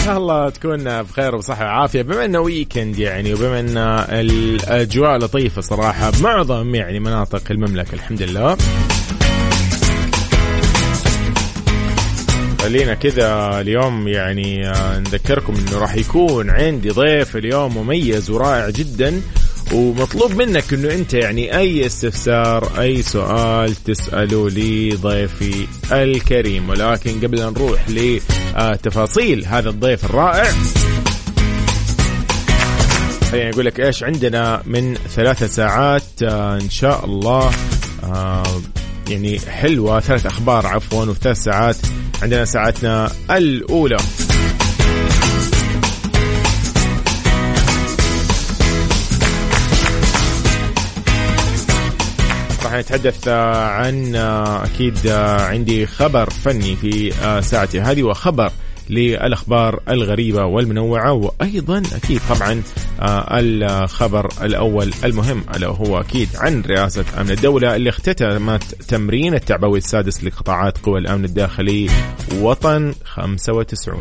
الله تكون بخير وصحة وعافية. بما انه ويكند يعني وبما ان الاجواء لطيفة صراحة بمعظم يعني مناطق المملكة الحمد لله، خلينا كذا اليوم يعني نذكركم انه راح يكون عندي ضيف اليوم مميز ورائع جدا، ومطلوب منك انه انت يعني اي استفسار اي سؤال تسأله لي ضيفي الكريم. ولكن قبل ان نروح لتفاصيل هذا الضيف الرائع خليني اقول لك ايش عندنا من 3 ساعات ان شاء الله يعني حلوة، 3 أخبار عفوا و3 ساعات. عندنا ساعتنا الأولى راح نتحدث عن أكيد عندي خبر فني في ساعتي هذه، وخبر للأخبار الغريبة والمنوعة، وأيضا أكيد طبعا الخبر الأول المهم ألا هو أكيد عن رئاسة أمن الدولة اللي اختتمت تمرين التعبوي السادس لقطاعات قوى الأمن الداخلي وطن 95.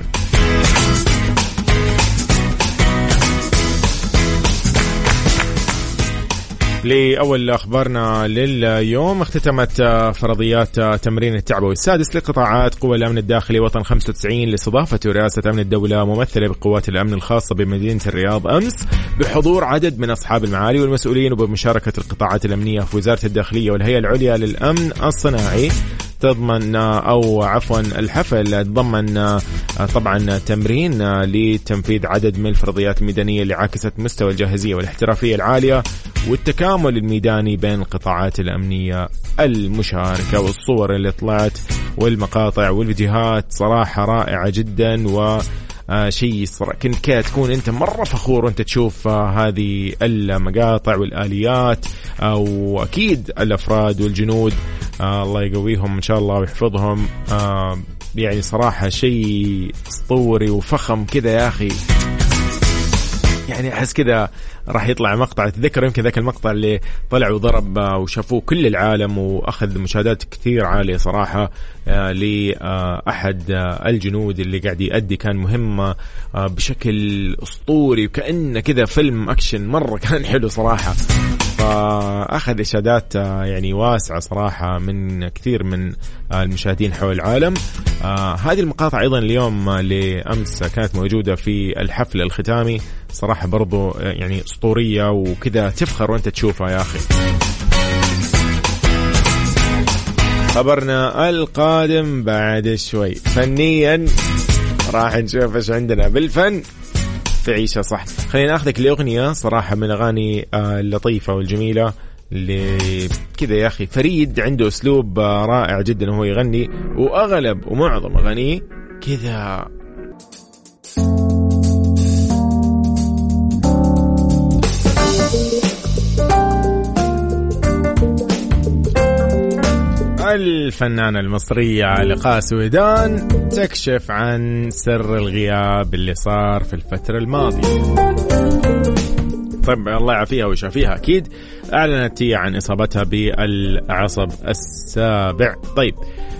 لأول أخبارنا لليوم، اختتمت فرضيات تمرين التعبوي السادس لقطاعات قوى الأمن الداخلي وطن 95 لاستضافة رئاسة أمن الدولة ممثلة بقوات الأمن الخاصة بمدينة الرياض أمس بحضور عدد من أصحاب المعالي والمسؤولين وبمشاركة القطاعات الأمنية في وزارة الداخلية والهيئة العليا للأمن الصناعي. تضمن أو عفوا الحفل تضمن طبعا تمرين لتنفيذ عدد من الفرضيات الميدانية اللي عكست مستوى الجاهزية والاحترافية العالية والتكامل الميداني بين القطاعات الأمنية المشاركة. والصور اللي طلعت والمقاطع والفيديوهات صراحة رائعة جدا، و شيء كنت كده تكون انت مرة فخور وانت تشوف هذه المقاطع والآليات، واكيد الافراد والجنود الله يقويهم ان شاء الله ويحفظهم. يعني صراحة شيء اسطوري وفخم كذا يا اخي. يعني أحس كذا راح يطلع مقطع، تذكر يمكن ذاك المقطع اللي طلع وضرب وشافوه كل العالم وأخذ مشاهدات كثير عالية صراحة لأحد الجنود اللي قاعد يؤدي كان مهمة بشكل أسطوري وكأنه كذا فيلم أكشن مرة كان حلو صراحة. فأخذ إشادات يعني واسعة صراحة من كثير من المشاهدين حول العالم. هذه المقاطع أيضا اليوم لأمس كانت موجودة في الحفل الختامي، صراحة برضو يعني أسطورية وكذا تفخر وانت تشوفها يا أخي. خبرنا القادم بعد شوي فنيا راح نشوف ايش عندنا بالفن في عيشة صح. خلينا أخذك لأغنية صراحة من أغاني اللطيفة والجميلة اللي كذا يا أخي فريد عنده أسلوب رائع جدا وهو يغني، وأغلب ومعظم أغانيه كذا الفنانة المصرية لقاء سويدان تكشف عن سر الغياب اللي صار في الفترة الماضية. طيب الله يعافيها ويشافيها. أكيد أعلنت هي عن إصابتها بالعصب السابع. طيب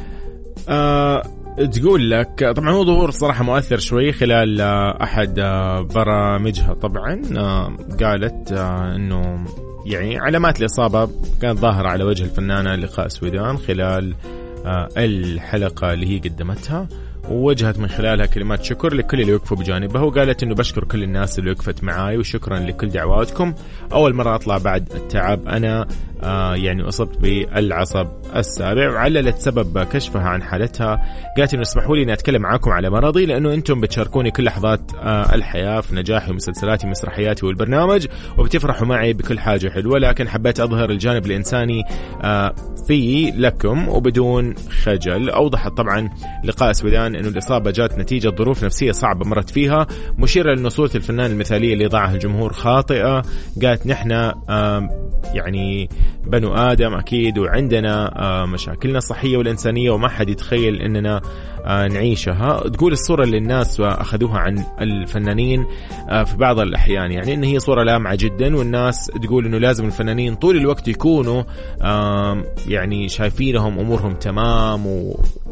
تقول لك طبعا هو ظهور صراحة مؤثر شوي خلال أحد برامجها. طبعا قالت أنه يعني علامات الإصابة كانت ظاهرة على وجه الفنانة لقاء سويدان خلال الحلقة اللي هي قدمتها، ووجهت من خلالها كلمات شكر لكل اللي وقفوا بجانبها، وقالت إنه بشكر كل الناس اللي وقفت معاي وشكرا لكل دعواتكم. أول مرة أطلع بعد التعب، أنا يعني أصبت بالعصب السابع. وعللت سبب كشفها عن حالتها، قالت إنه اسمحوا لي أن أتكلم معاكم على مرضي لأنه أنتم بتشاركوني كل لحظات الحياة في نجاحي ومسلسلاتي ومسرحياتي والبرنامج، وبتفرحوا معي بكل حاجة حلوة، لكن حبيت أظهر الجانب الإنساني فيه لكم وبدون خجل. أوضحت طبعا لقاء سويدان إنه الإصابة جات نتيجة ظروف نفسية صعبة مرت فيها، مشيرة لأن صورة الفنان المثالية اللي ضعها الجمهور خاطئة. قالت نحن يعني بنو آدم أكيد وعندنا مشاكلنا الصحية والإنسانية وما حد يتخيل إننا نعيشها. تقول الصورة اللي الناس أخذوها عن الفنانين في بعض الأحيان يعني إن هي صورة لامعة جدا، والناس تقول إنه لازم الفنانين طول الوقت يكونوا يعني شايفينهم أمورهم تمام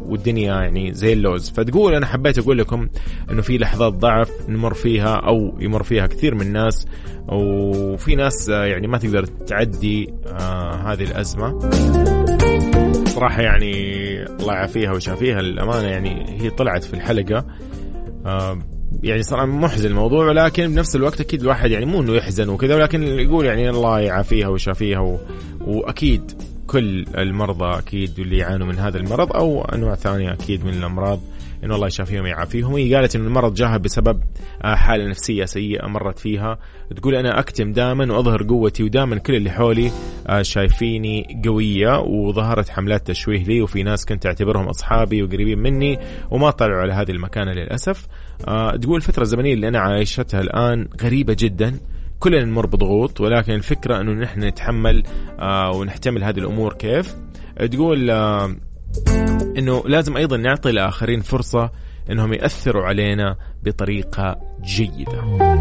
والدنيا يعني زي اللوز. فتقول أنا حبيت أقول لكم أنه في لحظات ضعف نمر فيها أو يمر فيها كثير من الناس، وفي ناس يعني ما تقدر تعدي هذه الأزمة صراحة. يعني الله يعافيها ويشافيها الأمانة. يعني هي طلعت في الحلقة يعني صراحة محزن الموضوع، ولكن بنفس الوقت أكيد الواحد يعني مو إنه يحزن وكذا، ولكن يقول يعني الله يعافيها ويشافيها وأكيد كل المرضى أكيد اللي يعانوا من هذا المرض أو أنواع ثانية أكيد من الأمراض إنه الله يشافيهم ويعافيهم. هي قالت إن المرض جاها بسبب حالة نفسية سيئة مرت فيها. تقول أنا أكتم دائما وأظهر قوتي، ودائما كل اللي حولي شايفيني قوية، وظهرت حملات تشويه لي، وفي ناس كنت أعتبرهم أصحابي وقريبين مني وما طلعوا على هذه المكانة للأسف. تقول الفترة الزمنية اللي أنا عايشتها الآن غريبة جدا، كلنا نمر بضغوط، ولكن الفكرة أنه نحن نتحمل ونحتمل هذه الأمور. كيف تقول أنه لازم أيضا نعطي الآخرين فرصة أنهم يأثروا علينا بطريقة جيدة.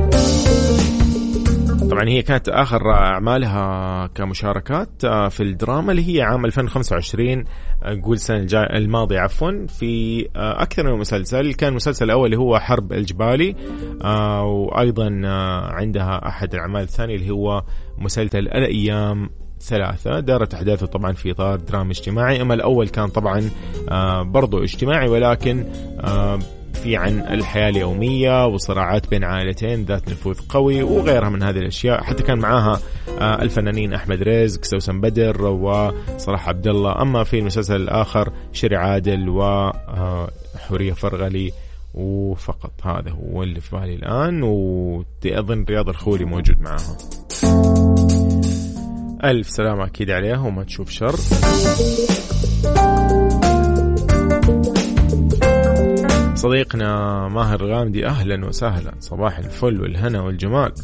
طبعا هي كانت آخر أعمالها كمشاركات في الدراما اللي هي عام 2025، نقول السنة الماضية عفوا، في أكثر من مسلسل. كان المسلسل الأول اللي هو حرب الجبالي، وأيضا عندها أحد الأعمال الثانية اللي هو مسلسل الأيام 3، دارت أحداثه طبعا في إطار درامي اجتماعي. أما الأول كان طبعا برضو اجتماعي، ولكن في عن الحياة اليومية وصراعات بين عائلتين ذات نفوذ قوي وغيرها من هذه الأشياء. حتى كان معاها الفنانين أحمد رزق، سوسن بدر، وصلاح عبد الله. أما في المسلسل الآخر شري عادل وحورية فرغلي، وفقط هذا هو اللي في بالي الآن. وأظن رياض الخولي موجود معاها. ألف سلامة أكيد عليها وما تشوف شر. صديقنا ماهر غامدي أهلا وسهلا، صباح الفل والهنا والجمال.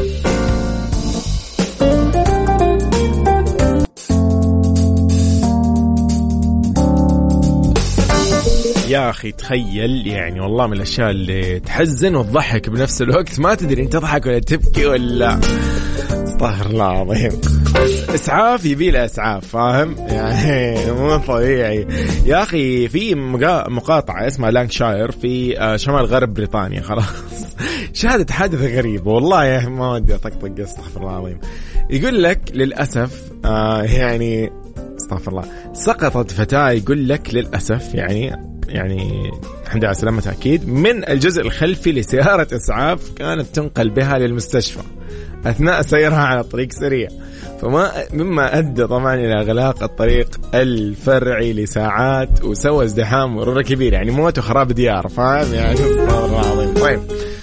يا أخي تخيل يعني والله من الأشياء اللي تحزن وتضحك بنفس الوقت، ما تدري أنت تضحك ولا تبكي ولا استغفر الله العظيم. إسعاف يبيله إسعاف، فاهم يعني مو طبيعي يا أخي. في مقاطعة اسمها لانكشاير في شمال غرب بريطانيا، خلاص شهدت حادثة غريبة والله يا ما ودي أطقطق استغفر الله العظيم. يقول لك للأسف يعني استغفر الله، سقطت فتاة يقول لك للأسف يعني الحمد لله على سلامتها أكيد، من الجزء الخلفي لسيارة إسعاف كانت تنقل بها للمستشفى أثناء سيرها على طريق سريع، مما أدى طبعا إلى إغلاق الطريق الفرعي لساعات وسوى ازدحام مرور كبير، يعني موت وخراب ديار، فاهم يعني استغفر الله العظيم. طيب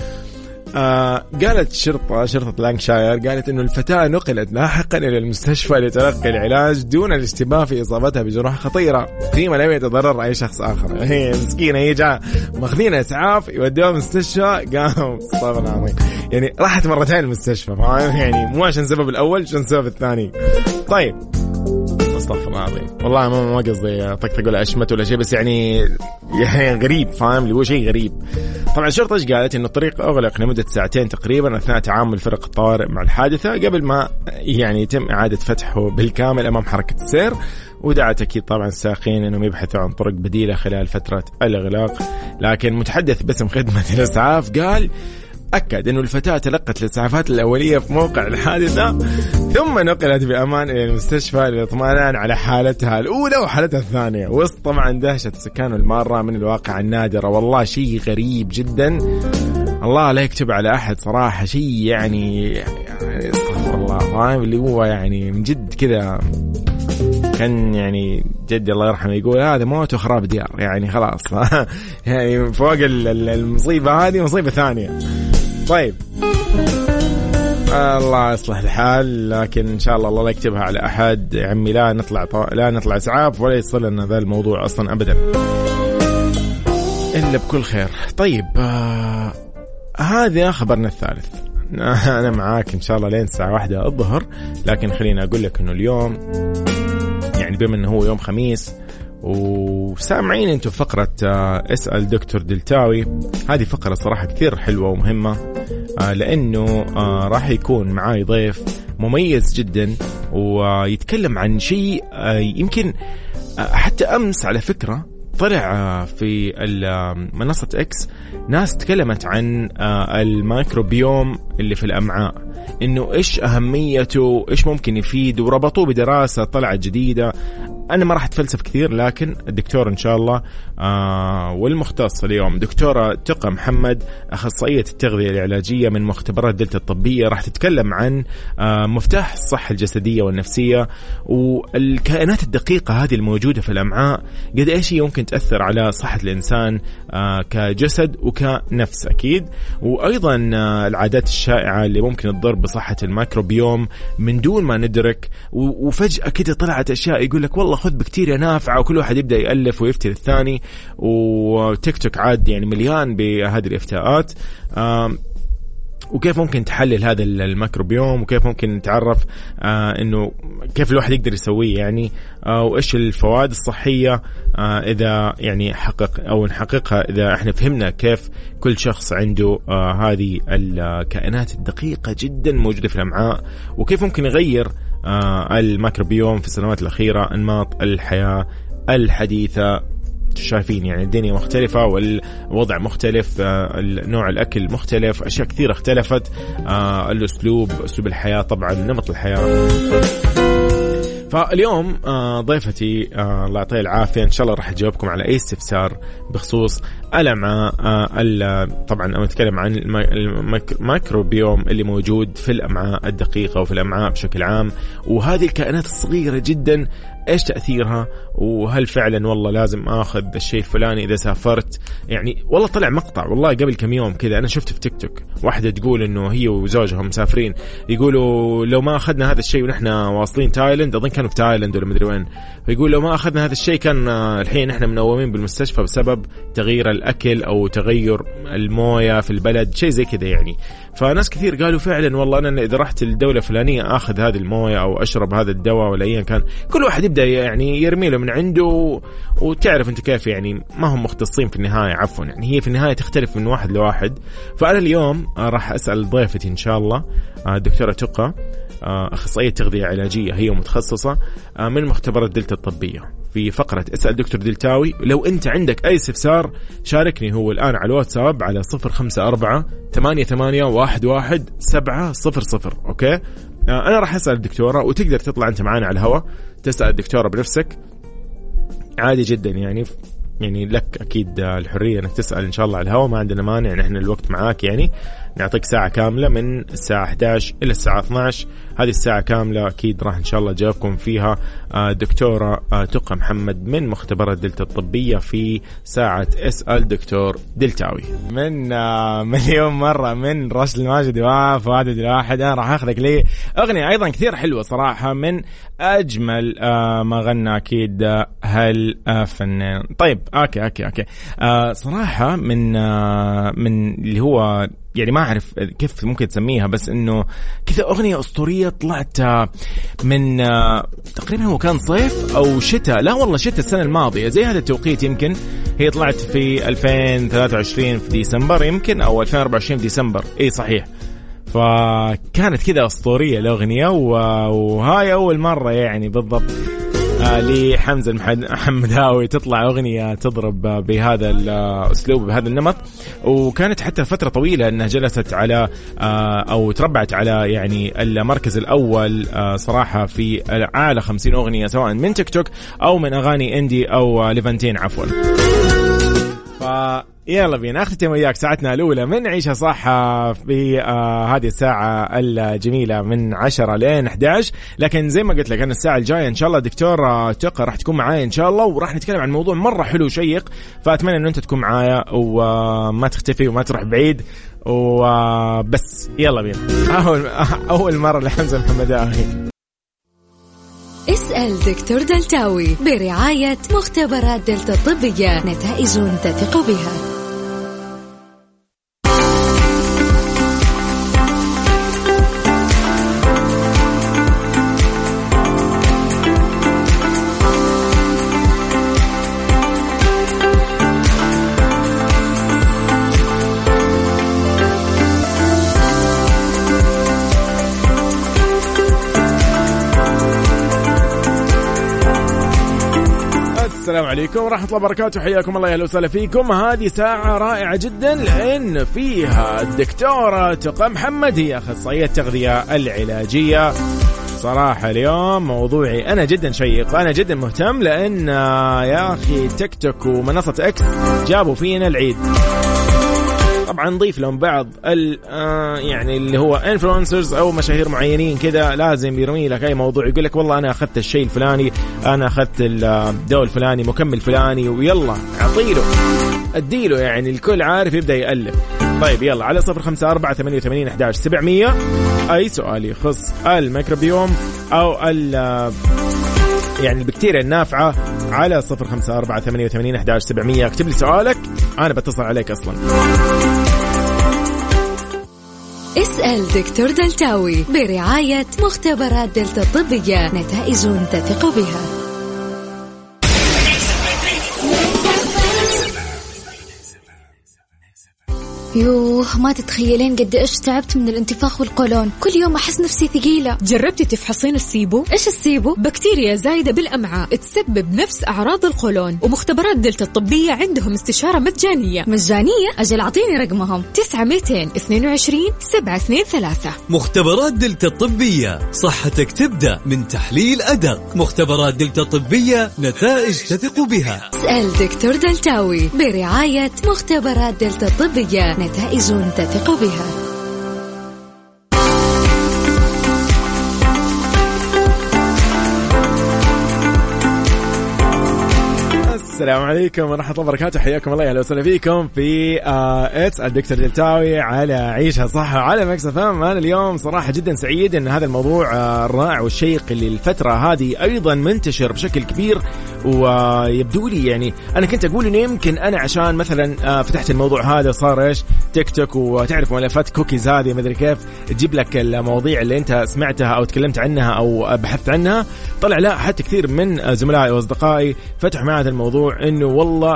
قالت شرطة لانكشاير قالت إنه الفتاة نقلت لاحقا إلى المستشفى لتلقي العلاج دون الاشتباه في إصابتها بجروح خطيرة، فيما لم يتضرر أي شخص آخر. هي مسكينة هي جاء ماخذين إسعاف يودوها المستشفى، قاموا استغفر الله العظيم يعني راحت مرتين المستشفى، فاهم يعني مو عشان السبب الأول عشان السبب الثاني. طيب استغفر الله العظيم والله ما قصدي طقطق ولا أشمت ولا شيء، بس يعني غريب، فاهم اللي هو شيء غريب. طبعا الشرطة قالت إنه الطريق أغلق لمدة ساعتين تقريبا أثناء تعامل فرق الطوارئ مع الحادثة قبل ما يعني يتم إعادة فتحه بالكامل أمام حركة السير، ودعت أكيد طبعا السائقين إنهم يبحثوا عن طرق بديلة خلال فترة الإغلاق. لكن متحدث باسم خدمة الإسعاف قال أكد أنه الفتاة تلقت الإسعافات الأولية في موقع الحادثة ثم نقلت بأمان إلى المستشفى للاطمئنان على حالتها الأولى وحالتها الثانية، وسط طبعا دهشة سكان المارة من الواقع النادرة. والله شيء غريب جدا، الله لا يكتب على أحد صراحة، شيء يعني استغفر الله، فاهم اللي هو يعني من جد كذا كان يعني جدي الله يرحمه يقول هذا موت وخراب ديار، يعني خلاص يعني فوق المصيبة هذه مصيبة ثانية. طيب الله يصلح الحال، لكن إن شاء الله لا يكتبها على أحد يا عمي، لا نطلع إسعاف ولا يصل لنا ذا الموضوع أصلا أبدا إلا بكل خير. طيب هذا خبرنا الثالث، أنا معاك إن شاء الله لين الساعة 1 الظهر، لكن خلينا أقول لك إنه اليوم يعني بما إنه هو يوم خميس وسامعين انتم فقرة اسأل دكتور دلتاوي، هذه فقرة صراحة كثير حلوة ومهمة، لأنه راح يكون معاي ضيف مميز جدا ويتكلم عن شيء يمكن حتى أمس على فكرة طلع في منصة إكس ناس تكلمت عن الميكروبيوم اللي في الأمعاء، إنه إيش أهميته، إيش ممكن يفيد، وربطوه بدراسة طلعت جديدة. أنا ما راح أتفلسف كثير، لكن الدكتور إن شاء الله والمختص اليوم دكتورة تقى محمد، أخصائية التغذية العلاجية من مختبرات دلتا الطبية، راح تتكلم عن مفتاح الصحة الجسدية والنفسية والكائنات الدقيقة هذه الموجودة في الأمعاء، قد إيش يمكن تأثر على صحة الإنسان كجسد وكنفس أكيد، وأيضا العادات الشائعة اللي ممكن تضر بصحة الميكروبيوم من دون ما ندرك. وفجأة كده طلعت أشياء يقول لك والله خذ بكتيريا نافعة، وكل واحد يبدأ يألف ويفتي الثاني، وتيك توك عاد يعني مليان بهذه الافتاءات. وكيف ممكن تحلل هذا الميكروبيوم، وكيف ممكن نتعرف انه كيف الواحد يقدر يسويه يعني، وايش الفوائد الصحية اذا يعني نحققها اذا احنا فهمنا كيف كل شخص عنده هذه الكائنات الدقيقة جدا موجودة في الأمعاء، وكيف ممكن يغير الميكروبيوم في السنوات الأخيرة أنماط الحياة الحديثة. شايفين يعني الدنيا مختلفة والوضع مختلف، نوع الأكل مختلف، أشياء كثيرة اختلفت، أسلوب الحياة طبعا، نمط الحياة. فاليوم ضيفتي الله يعطيها العافية إن شاء الله راح أجاوبكم على أي استفسار بخصوص الأمعاء. طبعا أنا أتكلم عن الميكروبيوم اللي موجود في الأمعاء الدقيقة وفي الأمعاء بشكل عام، وهذه الكائنات الصغيرة جدا إيش تأثيرها، وهل فعلا والله لازم أخذ الشيء الفلاني إذا سافرت. يعني والله طلع مقطع والله قبل كم يوم كذا أنا شفته في تيك توك، واحدة تقول إنه هي وزوجها مسافرين، يقولوا لو ما أخذنا هذا الشيء ونحن واصلين تايلاند، أظن كانوا في تايلاند ولا مدري وين، فيقول لو ما أخذنا هذا الشيء كان الحين إحنا منومين بالمستشفى بسبب تغيير الأكل أو تغير الموية في البلد، شيء زي كذا يعني. فناس كثير قالوا فعلا والله أنا إذا رحت الدولة الفلانية أخذ هذه الموية أو أشرب هذا الدواء ولا أيا كان، كل واحد يبدأ يعني يرمي له من عنده، وتعرف أنت كيف يعني ما هم مختصين في النهاية، عفوا يعني هي في النهاية تختلف من واحد لواحد. فأنا اليوم راح أسأل ضيفتي إن شاء الله الدكتورة تقى، أخصائية تغذية علاجية هي متخصصة من مختبرات دلتا الطبية، في فقرة اسأل دكتور دلتاوي. لو أنت عندك أي استفسار شاركني هو الآن على الواتساب على 054-88-11-700. أوكي أنا راح أسأل الدكتورة، وتقدر تطلع أنت معانا على الهواء تسأل الدكتورة بنفسك عادي جدا يعني لك أكيد الحرية أنك تسأل إن شاء الله على الهواء، ما عندنا مانع، نحن الوقت معاك يعني نعطيك ساعة كاملة من الساعة 11 إلى الساعة 12. هذه الساعة كاملة أكيد راح إن شاء الله جاوبكم فيها دكتورة تقى محمد من مختبرات دلتا الطبية في ساعة اسأل دكتور دلتاوي. من مليون مرة من راشد الماجد وفؤاد الواحد، أنا راح أخذك لي أغنية أيضا كثير حلوة صراحة من أجمل ما غنى أكيد هالفنان. طيب أوكي صراحة من اللي هو يعني ما أعرف كيف ممكن تسميها، بس إنه كذا أغنية أسطورية طلعت من تقريبا هو كان صيف أو شتاء، لا والله شتاء السنة الماضية زي هذا التوقيت، يمكن هي طلعت في 2023 في ديسمبر يمكن، أو 2024 في ديسمبر، إيه صحيح. فكانت كذا أسطورية الأغنية، وهاي أول مرة يعني بالضبط لحمزة المحمداوي تطلع أغنية تضرب بهذا الأسلوب بهذا النمط. وكانت حتى فترة طويلة أنها جلست على أو تربعت على يعني المركز الأول صراحة في أعلى 50 أغنية سواء من تيك توك أو من أغاني إندي أو ليفانتين عفوا. يلا بينا أختم وياك ساعتنا الأولى من عيشها صح في هذه الساعة الجميلة من 10 لين 11. لكن زي ما قلت لك أنا الساعة الجاية إن شاء الله دكتور تقى راح تكون معايا إن شاء الله، وراح نتكلم عن موضوع مرة حلو شيق، فأتمنى أن أنت تكون معايا وما تختفي وما تروح بعيد وبس. يلا بينا أول مرة لحمزة محمداوي. اسأل دكتور دلتاوي برعاية مختبرات دلتا الطبية، نتائج تثق بها. السلام عليكم ورحمة الله وبركاته، حياكم الله، أهلا وسهلا فيكم. هذه ساعة رائعة جدا لأن فيها الدكتورة تقى محمد، هي أخصائية التغذية العلاجية. صراحة اليوم موضوعي أنا جدا شيق، أنا جدا مهتم، لأن يا أخي تيك توك ومنصة إكس جابوا فينا العيد. طبعا نضيف لهم بعض يعني اللي هو انفلونسرز او مشاهير معينين كذا، لازم يرمي لك اي موضوع يقول لك والله انا اخذت الشيء الفلاني، انا اخذت الدواء الفلاني، مكمل فلاني، ويلا اعطيله اديله، يعني الكل عارف يبدا يالف. طيب يلا على 0548811700 اي سؤال يخص الميكروبيوم او يعني البكتيريا النافعة على 0548811700. اكتب لي سؤالك أنا بتصل عليك أصلا. اسأل دكتور دلتاوي برعاية مختبرات دلتا الطبية، نتائج تثق بها. يوه ما تتخيلين قد إيش تعبت من الانتفاخ والقولون، كل يوم أحس نفسي ثقيلة. جربتي تفحصين السيبو؟ إيش السيبو؟ بكتيريا زايدة بالأمعاء تسبب نفس أعراض القولون، ومختبرات دلتا الطبية عندهم استشارة مجانية. أجل أعطيني رقمهم. 9-222-723. مختبرات دلتا الطبية، صحتك تبدأ من تحليل أدق. مختبرات دلتا الطبية، نتائج تثق بها. اسأل دكتور دلتاوي برعاية مختبرات دلتا الطبية، نتائج تثق بها. السلام عليكم ورحمة الله وبركاته، حياكم الله، أهلا وسهلا فيكم في اسأل دكتور دلتاوي على عيشها صح على مكس اف ام. أنا اليوم صراحة جدا سعيد أن هذا الموضوع الرائع والشيق اللي الفترة هذه أيضا منتشر بشكل كبير، ويبدو لي يعني أنا كنت أقول إنه يمكن أنا عشان مثلا فتحت الموضوع هذا صار إيش تيك توك، وتعرف ملفات كوكيز هذه مدري كيف تجيب لك المواضيع اللي أنت سمعتها أو تكلمت عنها أو بحثت عنها. طلع لا، حتى كثير من زملائي وأصدقائي فتحوا معي هذا الموضوع، إنه والله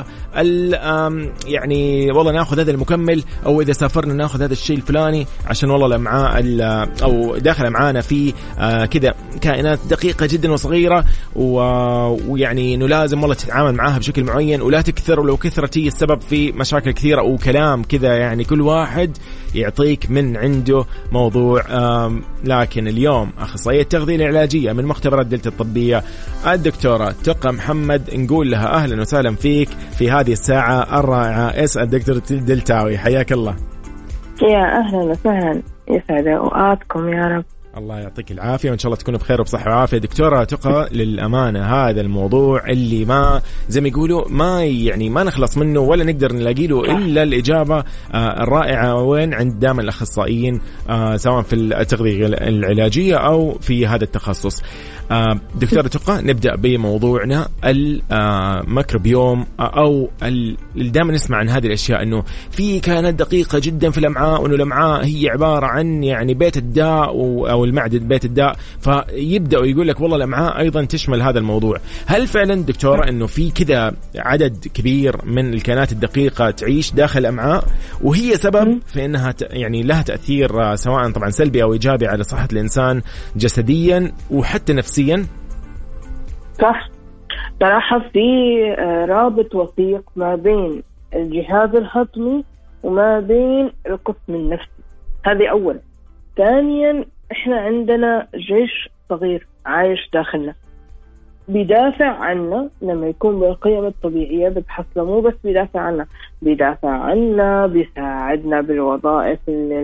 يعني والله ناخذ هذا المكمل، أو إذا سافرنا ناخذ هذا الشيء الفلاني عشان والله الأمعاء أو داخل أمعانا في كذا كائنات دقيقة جدا وصغيرة، ويعني إنه لازم والله تتعامل معاها بشكل معين ولا تكثر، ولو كثرت هي السبب في مشاكل كثيرة وكلام كذا، يعني كل واحد يعطيك من عنده موضوع. لكن اليوم أخصائية التغذية العلاجية من مختبرات دلتا الطبية الدكتورة تقى محمد، نقول لها أهلا وسهلا فيك في هذه الساعة الرائعة. اسأل دكتور دلتاوي، حياك الله. يا أهلا وسهلا، يسعد أوقاتكم يا رب. الله يعطيك العافية، وإن شاء الله تكونوا بخير وبصحة وعافية. دكتورة تقى، للأمانة هذا الموضوع اللي ما زي ما يقولوا ما نخلص منه ولا نقدر نلاقي له إلا الإجابة الرائعة وين عند دائما الأخصائيين، سواء في التغذية العلاجية أو في هذا التخصص. دكتورة تقى، نبدأ بموضوعنا الميكروبيوم، أو دائما نسمع عن هذه الأشياء إنه في كائنات دقيقة جدا في الأمعاء، وإنه الأمعاء هي عبارة عن يعني بيت الداء أو المعدة بيت الداء، فيبدأوا يقول لك والله الأمعاء أيضا تشمل هذا الموضوع. هل فعلا دكتورة إنه في كذا عدد كبير من الكائنات الدقيقة تعيش داخل الأمعاء، وهي سبب في إنها يعني لها تأثير سواء طبعا سلبي أو إيجابي على صحة الإنسان جسديا وحتى نفسيا؟ صح، صراحة في رابط وثيق ما بين الجهاز الهضمي وما بين القسم النفسي، هذه أولا. ثانيا إحنا عندنا جيش صغير عايش داخلنا بيدافع عنا لما يكون بالقيم الطبيعية بتحصله، مو بس بيدافع عنا بيساعدنا بالوظائف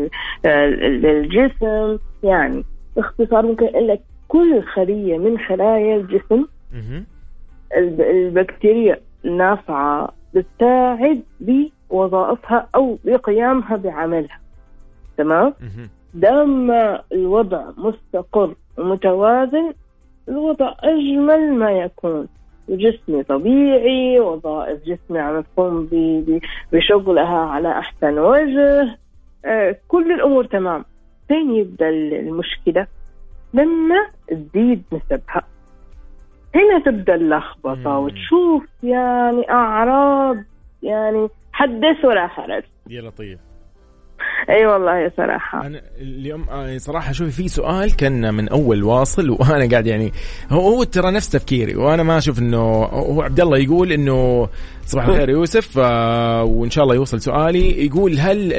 للجسم. يعني باختصار ممكن أقول لك كل خلية من خلايا الجسم البكتيريا نافعة بتساعد بوظائفها أو بقيامها بعملها. تمام؟ دام الوضع مستقر ومتوازن الوضع أجمل ما يكون، جسمي طبيعي، وظائف جسمي عم تقوم بشغلها على أحسن وجه، كل الأمور تمام. فين يبدأ المشكلة؟ لما تزيد نسبها، هنا تبدأ اللخبطة وتشوف يعني أعراض يعني حدث ولا حرج. يا لطيف. اي والله صراحه. انا اليوم صراحه شوفي في سؤال كان من اول واصل وانا قاعد يعني هو ترى نفس تفكيري، وانا ما اشوف انه هو عبد الله يقول انه صباح الخير يوسف، وان شاء الله يوصل سؤالي. يقول هل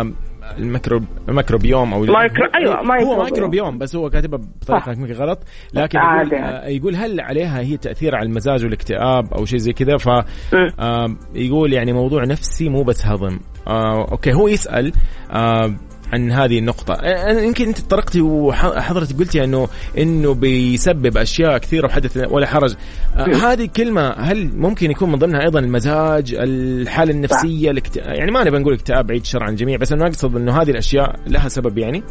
الميكروبيوم او هو ميكروبيوم بس هو كاتبه بطريقه يمكن غلط، لكن يقول هل عليها هي تاثير على المزاج والاكتئاب او شيء زي كذا. ف يقول يعني موضوع نفسي مو بس هضم. اوكي هو يسال عن هذه النقطة. يمكن أنت طرقتي وحضرتك قلتي إنه بيسبب أشياء كثيرة وحدث ولا حرج. هذه الكلمة هل ممكن يكون من ضمنها أيضا المزاج، الحالة النفسية، يعني ما نبي نقول اكتئاب بعيد الشر عن الجميع، بس أنا أقصد إنه هذه الأشياء لها سبب يعني.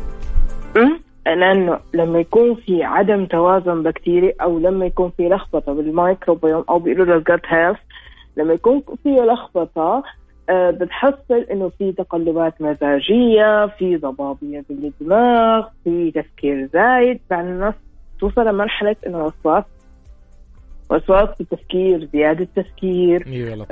لأنه لما يكون في عدم توازن بكتيري أو لما يكون في لخبطة بالميكروبيوم أو بيقولوا له الجت هيلث، لما يكون في لخبطة بتحصل إنه في تقلبات مزاجية، في ضبابية بالدماغ، في تفكير زايد، بعد الناس توصل لمرحلة إنه وسواس في التفكير، زيادة تفكير،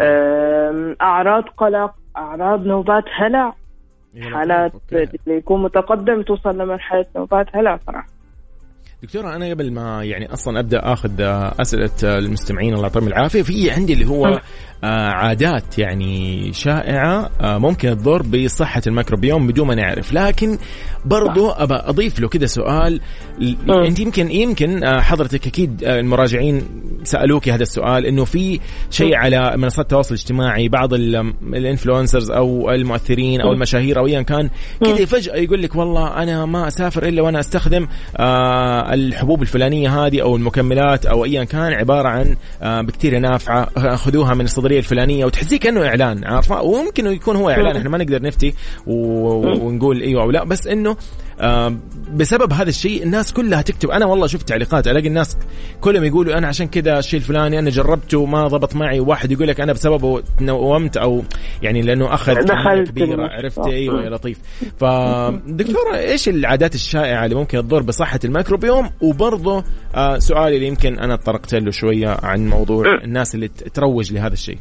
أعراض قلق، أعراض نوبات هلع، حالات يكون متقدم توصل لمرحلة نوبات هلع صراحة. دكتورة أنا قبل ما يعني أصلا أبدأ أخذ أسئلة المستمعين الله يعطيهم العافية، في عندي اللي هو عادات يعني شائعة ممكن تضر بصحة الميكروبيوم بدون ما نعرف، لكن برضو أبى أضيف له كده سؤال. أنت يمكن حضرتك أكيد المراجعين سألوك هذا السؤال، إنه في شيء على منصات التواصل الاجتماعي بعض الانفلونسرز أو المؤثرين أو المشاهير أو أيا كان كده فجأة يقول لك والله أنا ما أسافر إلا وأنا أستخدم الحبوب الفلانية هذه أو المكملات أو أيا كان عبارة عن بكتيريا نافعة خذوها من الصيدلية الفلانية، وتحسيه كأنه إعلان، عارفة، وممكن يكون هو إعلان، إحنا ما نقدر نفتي ونقول أيوة أو لا، بس إنه بسبب هذا الشيء الناس كلها تكتب. أنا والله شفت تعليقات ألاقي الناس كلهم يقولوا أنا عشان كذا الشيء الفلاني أنا جربته ما ضبط معي، وواحد يقول لك أنا بسببه تنومت أو يعني لأنه أخذ كبيرة، عرفت. أيوة يا لطيف. فدكتورة إيش العادات الشائعة اللي ممكن تضر بصحة الميكروبيوم؟ وبرضه سؤالي اللي يمكن أنا طرقت له شوية عن موضوع الناس اللي تروج لهذا الشيء.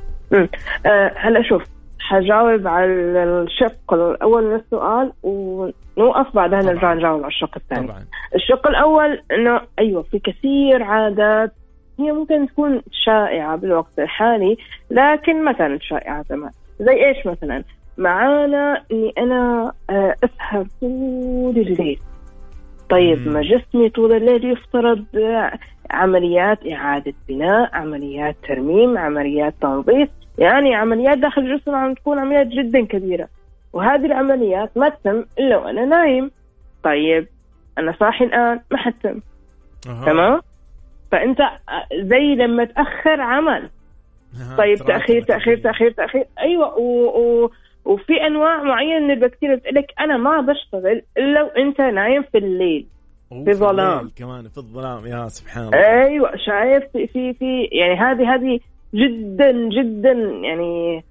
هلا شوف، حجاوب على الشق الأول من السؤال ونوقف بعدها نرجع نجاوب على الشق الثاني. طبعا. الشق الأول إنه أيوة في كثير عادات هي ممكن تكون شائعة بالوقت الحالي لكن ما كانت شائعة زمان. زي إيش مثلا؟ معانا إني أنا أسهر طول الليل. طيب ما جسمي طول الليل يفترض عمليات إعادة بناء، عمليات ترميم، عمليات تنظيف، يعني عمليات داخل الجسم عم تكون عمليات جدا كبيرة، وهذه العمليات ما تتم إلا وأنا نايم. طيب أنا صاحي الآن ما حتم. تمام؟ فأنت زي لما تأخر عمل. طيب تأخير. أيوة. وفي أنواع معينة من البكتيريا بتقولك أنا ما بشتغل إلا وأنت نايم في الليل في ظلام، كمان في الظلام. يا سبحان الله. أيوة شايف في يعني هذه جدا جدا يعني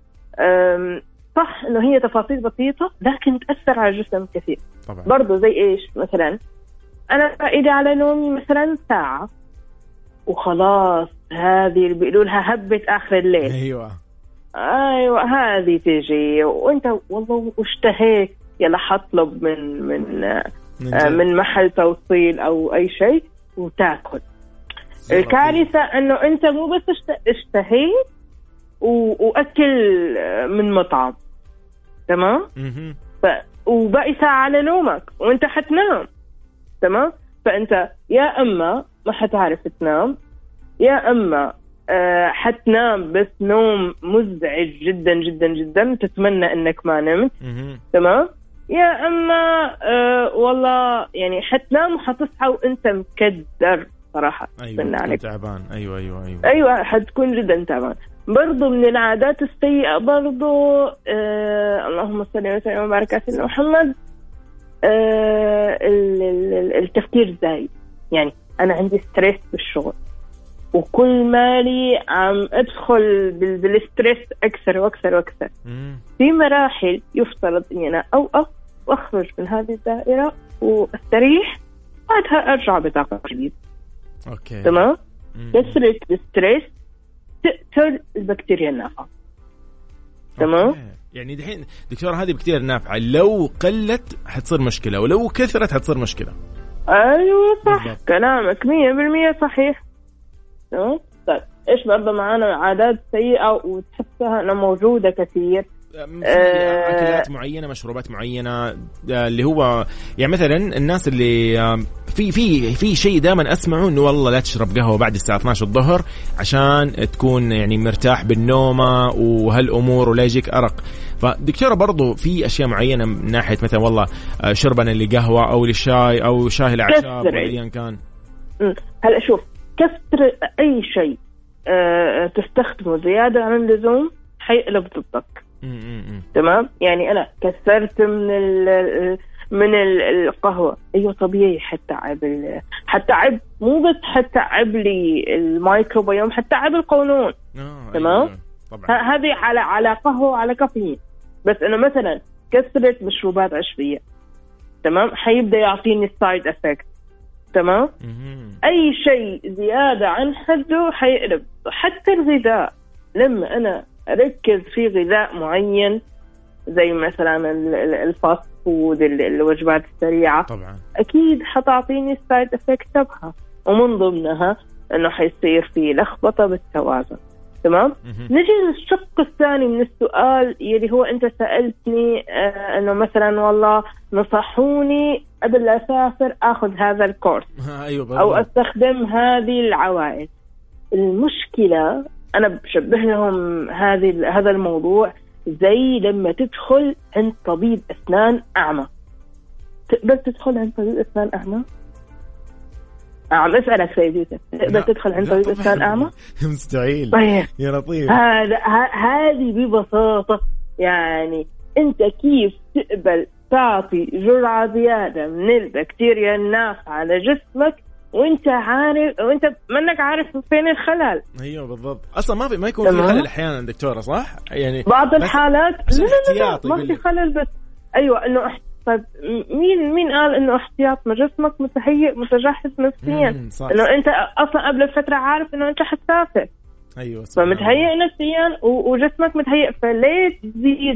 صح إنه هي تفاصيل بسيطة لكن تأثر على الجسم كثير. طبعا. برضو زي إيش مثلا أنا قاعدة على نومي مثلا ساعة وخلاص، هذه اللي بيقولوا لها هبة آخر الليل. أيوة هذه تيجي وأنت والله اشتهيت يلا حطلب من محل توصيل أو أي شيء وتأكل. الكارثة إنه أنت مو بس اشتهيت وأكل من مطعم، تمام؟ وباقي ساعة على نومك وأنت حتنام، تمام؟ فأنت يا أما ما حتعرف تنام، يا أما حتنام بس نوم مزعج جدا جدا جدا تتمنى انك ما نمت، تمام؟ يا اما والله يعني حتنام وحتصحى وانت مكدر صراحه. ايوه تعبان. ايوه حتكون جدا تعبان. برضو من العادات السيئه برضو اللهم صل وسلم وبارك على سيدنا محمد التفكير الزايد. يعني انا عندي ستريس بالشغل وكل مالي عم أدخل بالستريس أكثر وأكثر. في مراحل يفترض أني أنا أوقف وأخرج من هذه الدائرة وأستريح، بعدها أرجع بطاقة جديدة. أوكي. تمام؟ كثرة الستريس تقتل البكتيريا النافعة. تمام؟ يعني دحين دكتور هذه بكتير نافعة، لو قلت حتصير مشكلة ولو كثرت حتصير مشكلة. أيوة صح بالضبط. كلامك 100% صحيح. طيب إيش برضه معانا عادات سيئة وتحسها أنها موجودة كثير؟ أكلات معينة، مشروبات معينة، اللي هو يعني مثلا الناس اللي في شيء دائما أسمعه إنه والله لا تشرب قهوة بعد الساعة 12 الظهر عشان تكون يعني مرتاح بالنومة وهالأمور ولا يجيك أرق. فدكتورة برضو في أشياء معينة من ناحية مثلا والله شربنا اللي قهوة أو للشاي أو شاي الأعشاب ولا أيا كان. هلا شوف، كثر أي شيء تستخدمه زيادة عن اللزوم حيقلب ضدك. تمام، يعني أنا كثرت من القهوة، أيوة طبيعي حتى مو بس حتى عب لي الميكروبيوم، حتى عب القولون. تمام، هذه على قهوة على كافيين. بس أنا مثلا كثرت مشروبات عشبية، تمام، حيبدأ يعطيني السايد افكت. تمام، أي شيء زيادة عن حده حيقلب. حتى الغذاء، لما أنا أركز في غذاء معين زي مثلا الفاست فود، الوجبات السريعة، طبعا أكيد حتعطيني السايد افكت تبعها، ومن ضمنها أنه حيصير في لخبطة بالتوازن. تمام، نجي للشق الثاني من السؤال يلي هو أنت سألتني أنه مثلا والله نصحوني قبل لا أسافر أخذ هذا الكورس أو أستخدم هذه العوائد. المشكلة أنا بشبه لهم هذا الموضوع زي لما تدخل عند طبيب أسنان أعمى. تقدر تدخل عند طبيب أسنان أعمى؟ عم أسألك سيدي، تقدر تدخل عند طبيب أسنان أعمى؟ مستحيل. طيب يا لطيف، هذه ببساطة يعني أنت كيف تقبل تعطي جرعة زيادة من البكتيريا النافعة لجسمك وانت عارف وانت منك عارف فين الخلل؟ ايوه بالضبط. اصلا ما يكون في خلل احيانا دكتورة، صح؟ يعني بعض الحالات لا ما في خلل، بس ايوه انه طيب مين قال انه احتياط؟ ما جسمك متهيئ متجهز نفسيا، انه انت اصلا قبل فترة عارف انه انت حتسافر. ايوه فمتهيئ نفسيا وجسمك متهيئ، فليه تزيد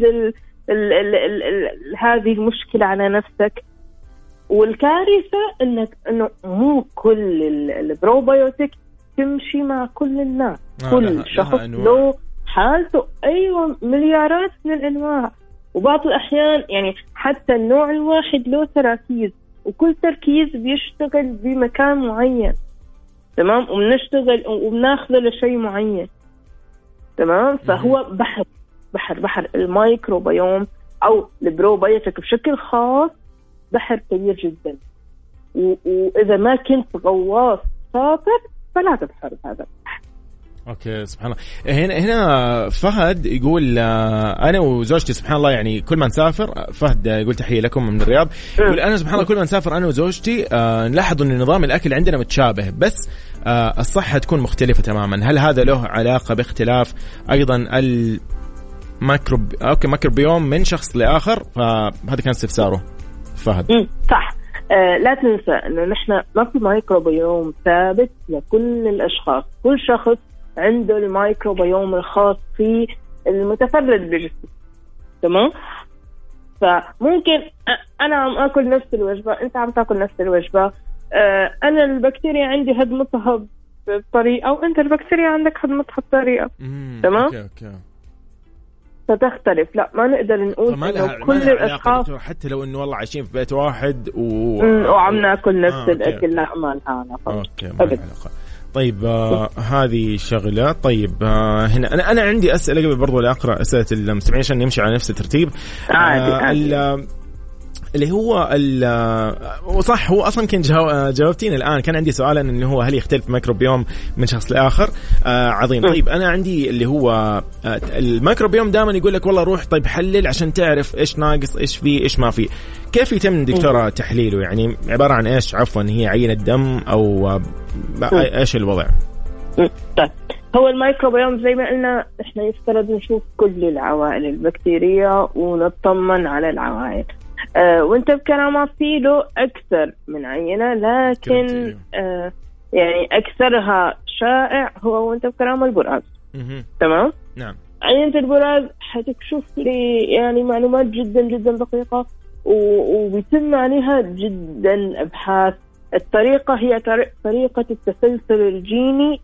هذه المشكلة على نفسك؟ والكارثة انه مو كل البروبيوتيك تمشي مع كل الناس. كل شخص له حالته. ايوه مليارات من الانواع، وبعض الاحيان يعني حتى النوع الواحد له تركيز، وكل تركيز بيشتغل بمكان معين. تمام، وبنشتغل وبناخذ لشيء معين. تمام، فهو بحر الميكروبيوم او البروبيوتيك بشكل خاص بحر كبير جدا، وإذا ما كنت غواص شاطر فلا تبحر بهذا البحر. اوكي، سبحان الله. هنا فهد يقول انا وزوجتي سبحان الله يعني كل ما نسافر، فهد يقول تحيه لكم من الرياض، يقول انا سبحان الله كل ما نسافر انا وزوجتي نلاحظ ان نظام الاكل عندنا متشابه، بس الصحه تكون مختلفه تماما. هل هذا له علاقه باختلاف ايضا ميكروبيوم من شخص لاخر؟ فهذا كان استفساره فهد. صح. لا تنسى انه نحن ما في ميكروبيوم ثابت لكل الاشخاص. كل شخص عنده الميكروبيوم الخاص فيه المتفرد بجسمه. تمام، فممكن انا عم اكل نفس الوجبه، انت عم تاكل نفس الوجبه، انا البكتيريا عندي هضمتها بطريقه وانت البكتيريا عندك هضمتها بطريقه. تمام، اوكي. فتختلف. لا ما نقدر نقول انه كل الاشخاص حتى لو انه والله عايشين في بيت واحد وعم ناكل نفس الاكل. لا ما لها علاقه. اوكي، ما لها علاقه. طيب هذه شغله. طيب هنا انا عندي اسئله قبل برضو لا اقرا اسئله المستمعين عشان نمشي على نفس الترتيب. عادي. اللي هو وصح، هو اصلا كان جاوبتين الان. كان عندي سؤال اللي هو هل يختلف ميكروبيوم من شخص لاخر؟ عظيم. طيب انا عندي اللي هو الميكروبيوم دائما يقول لك والله روح طيب حلل عشان تعرف ايش ناقص، ايش فيه، ايش ما فيه. كيف يتم دكتوره تحليله؟ يعني عباره عن ايش؟ عفوا، هي عينة دم او ايش الوضع؟ طيب هو الميكروبيوم زي ما قلنا احنا يفترض نشوف كل العوائل البكتيرية ونطمن على العوائل. وانت بكرامات فيه له أكثر من عينة، لكن يعني أكثرها شائع هو وانت بكرامة البراز. تمام؟ نعم. عينة البراز حتكشف لي يعني معلومات جدا جدا دقيقة وبيتم عليها جدا أبحاث. الطريقة هي طريقة التسلسل الجيني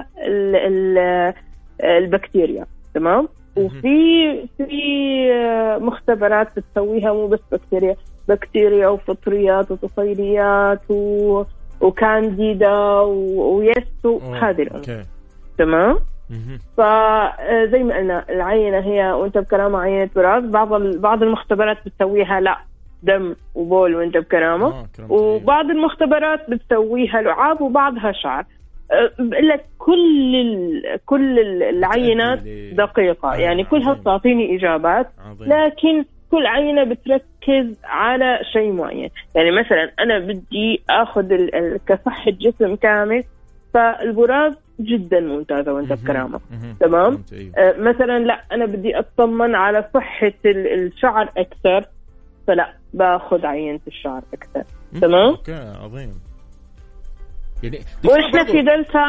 للبكتيريا، تمام. وفي مختبرات بتسويها مو بس بكتيريا وفطريات وطفيليات وكانديدا ويستو هذه الأمور، تمام. فزي ما قلنا العينة هي وانت بكرامة عينة براز. بعض المختبرات بتسويها لا دم وبول وانت بكرامة، وبعض المختبرات بتسويها لعاب وبعضها شعر. لك كل العينات دقيقة، يعني كلها تعطيني إجابات، لكن كل عينة بتركز على شيء معين. يعني مثلا أنا بدي أخذ كصحة جسم كامل، فالبراز جدا ممتازة وانت بكرامة، تمام. مثلا لا أنا بدي أطمن على صحة الشعر أكثر، فلا باخذ عينة الشعر أكثر، تمام. اوكي عظيم. يعني وإحنا في دلتا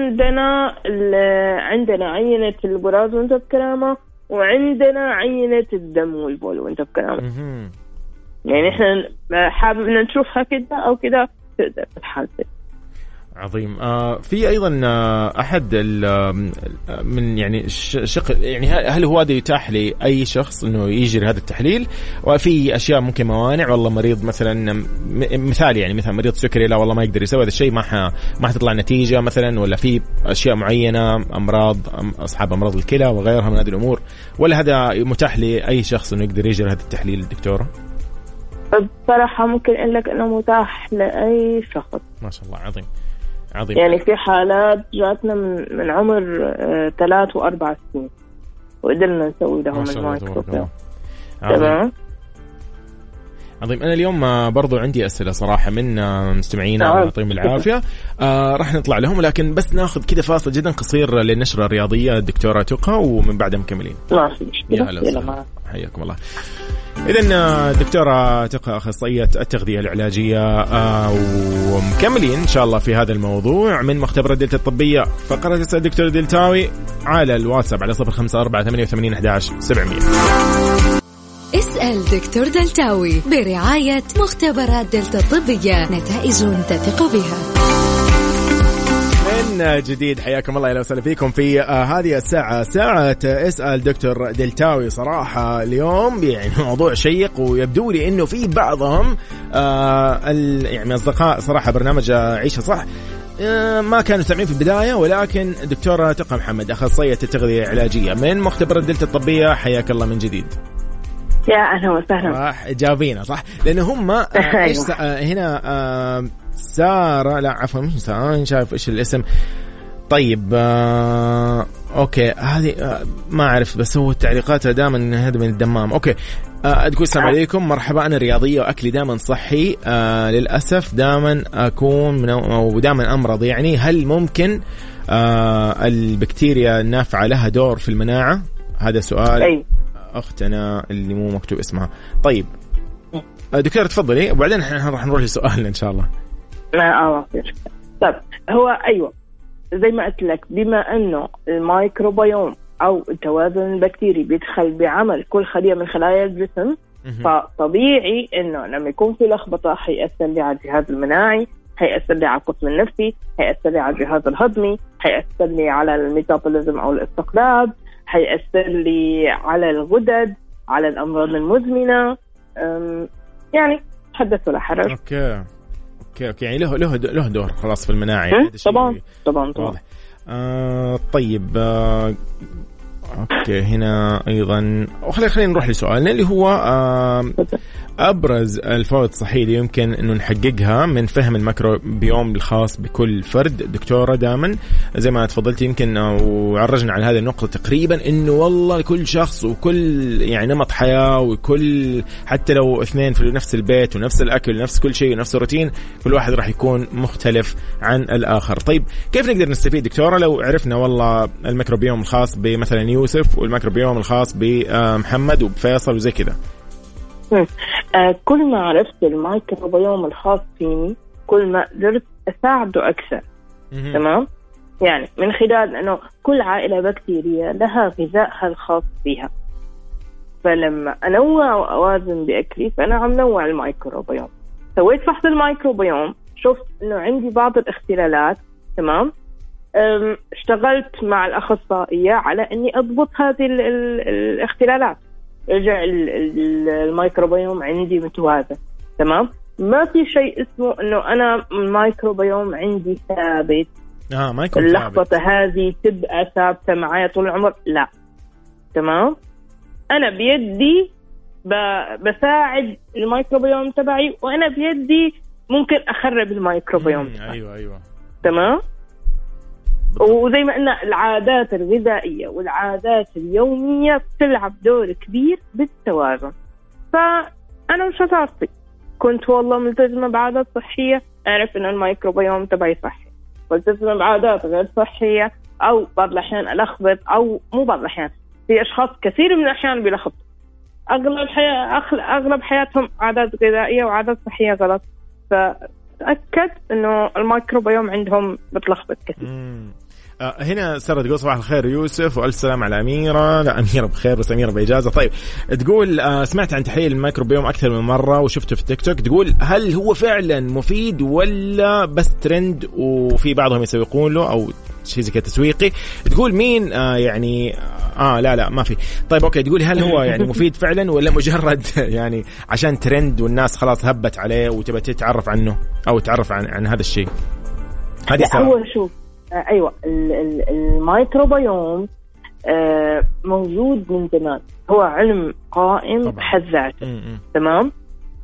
عندنا عينة البراز وانت بكرامة، وعندنا عينة الدم والبول وانت بكرامة. يعني إحنا حابب نشوفها كده أو كده تقدر تحاسب. عظيم. في أيضا أحد من يعني يعني هل هو هذا يتاح لأي شخص إنه يجري هذا التحليل؟ وفي أشياء ممكن موانع، والله مريض مثلا مثال يعني مثلا مريض سكري لا والله ما يقدر يسوي هذا الشيء، ما حتطلع نتيجة مثلا، ولا في أشياء معينة أمراض أصحاب أمراض الكلى وغيرها من هذه الأمور، ولا هذا متاح لأي شخص إنه يقدر يجري هذا التحليل دكتورة؟ بصراحة ممكن أقول لك إنه متاح لأي شخص. ما شاء الله عظيم. يعني في حالات جاتنا من عمر 3 و4 سنين وقدرنا نسوي لهم المايكروبيوم. تمام عظيم. أنا اليوم برضو عندي أسئلة صراحة من مستمعينا، يعطيهم العافية. راح نطلع لهم، لكن بس ناخذ كده فاصل جدا قصير للنشرة الرياضية الدكتورة تقى، ومن بعدها مكملين. ما في مشكلة. حياكم الله. إذن دكتورة تقى أخصائية التغذية العلاجية، ومكملين إن شاء الله في هذا الموضوع من مختبرات دلتا الطبية. فقرة تسأل دكتور دلتاوي على الواتساب على 0548811700. اسأل دكتور دلتاوي برعاية مختبرات دلتا الطبية، نتائج تثق بها. من جديد حياكم الله، أهلا وسهلا فيكم في هذه الساعة، ساعة اسأل دكتور دلتاوي. صراحة اليوم يعني موضوع شيق، ويبدو لي إنه في بعضهم يعني أصدقاء صراحة برنامج عيشة صح ما كانوا سامعين في البداية، ولكن دكتورة تقى محمد أخصائية التغذية العلاجية من مختبرات دلتا الطبية، حياك الله من جديد. يا أهلا وسهلا. صح جاوبينا صح، لأنه هم هنا سارة، لا عفوا مش سارة، شايف إيش الاسم. طيب أوكي هذه ما أعرف، بس هو التعليقات دائما هذا من الدمام. أوكي تقول السلام عليكم، مرحبا، أنا رياضية وأكلي دائما صحي، للأسف دائما أكون ودائما أمرض، يعني هل ممكن البكتيريا النافعة لها دور في المناعة؟ هذا سؤال أختنا اللي مو مكتوب اسمها. طيب دكتور تفضلي، وبعدين احنا راح نروح لسؤالنا إن شاء الله. طيب هو أيوة زي ما قلت لك، بما أنه الميكروبيوم أو التوازن البكتيري بيدخل بعمل كل خلية من خلايا الجسم، فطبيعي إنه لما يكون في لخبطة هيأثر لي على الجهاز المناعي، هيأثر لي على القسم النفسي، هيأثر لي على الجهاز الهضمي، هيأثر لي على الميتابوليزم أو الاستقلاب، هيأثر لي على الغدد، على الأمراض المزمنة. يعني حدث ولا حرج. اوكي يعني له دور خلاص في المناعة يعني. طبعا طيب اوكي هنا ايضا خلينا نروح لسؤالنا اللي هو ابرز الفوائد الصحية اللي يمكن انه نحققها من فهم الميكروبيوم الخاص بكل فرد. دكتورة دائما زي ما تفضلت يمكن وعرجنا على هذه النقطة تقريبا، انه والله كل شخص وكل يعني نمط حياة، وكل حتى لو اثنين في نفس البيت ونفس الاكل ونفس كل شيء ونفس الروتين، كل واحد راح يكون مختلف عن الاخر. طيب كيف نقدر نستفيد دكتورة لو عرفنا والله الميكروبيوم الخاص بمثلا يوسف والميكروبيوم الخاص بمحمد وبفيصل وزي كذا؟ كل ما عرفت الميكروبيوم الخاص فيني كل ما قدرت أساعده أكثر. تمام. يعني من خلال أنه كل عائلة بكتيرية لها غذائها الخاص بها. فلما أنوع وأوازن بأكلي فأنا عم نوع الميكروبيوم. سويت فحص الميكروبيوم، شفت أنه عندي بعض الاختلالات. تمام. اشتغلت مع الأخصائية على أني أضبط هذه الاختلالات. رجع الميكروبيوم عندي متوازن. تمام. ما في شيء اسمه أنه أنا الميكروبيوم عندي ثابت. ما يكون اللخبطة هذه تبقى ثابتة معايا طول العمر. لا. تمام. أنا بيدي بساعد الميكروبيوم تبعي، وأنا بيدي ممكن أخرب الميكروبيوم. أيوة. تمام. وزي ما قلنا العادات الغذائية والعادات اليومية بتلعب دور كبير بالتوازن. فأنا وشطارتي كنت والله ملتزمة بعادات صحية، أعرف إن الميكروبيوم تبعي صحي. ملتزمة بعادات غير صحية، أو بعض الأحيان ألخبط، أو مو بعض الأحيان، في أشخاص كثير من الأحيان بيلخبطوا. أغلب حياتهم عادات غذائية وعادات صحية غلط. فتأكد إنه الميكروبيوم عندهم بتلخبط كثير. هنا سارة تقول صباح الخير يوسف وألف سلام على أميرة. لا أميرة بخير بس أميرة بإجازة. طيب تقول سمعت عن تحليل الميكروبيوم أكثر من مرة وشفته في التيك توك. تقول هل هو فعلا مفيد ولا بس ترند وفي بعضهم يسوقون له أو شيء زي كده تسويقي؟ تقول مين يعني لا ما في. طيب أوكي. تقول هل هو يعني مفيد فعلا ولا مجرد يعني عشان ترند والناس خلاص هبت عليه وتبى تتعرف عنه أو تعرف عن هذا الشيء؟ هذه هو شوف أيوة الميكروبيوم موجود من زمان، هو علم قائم بحد ذاته. تمام.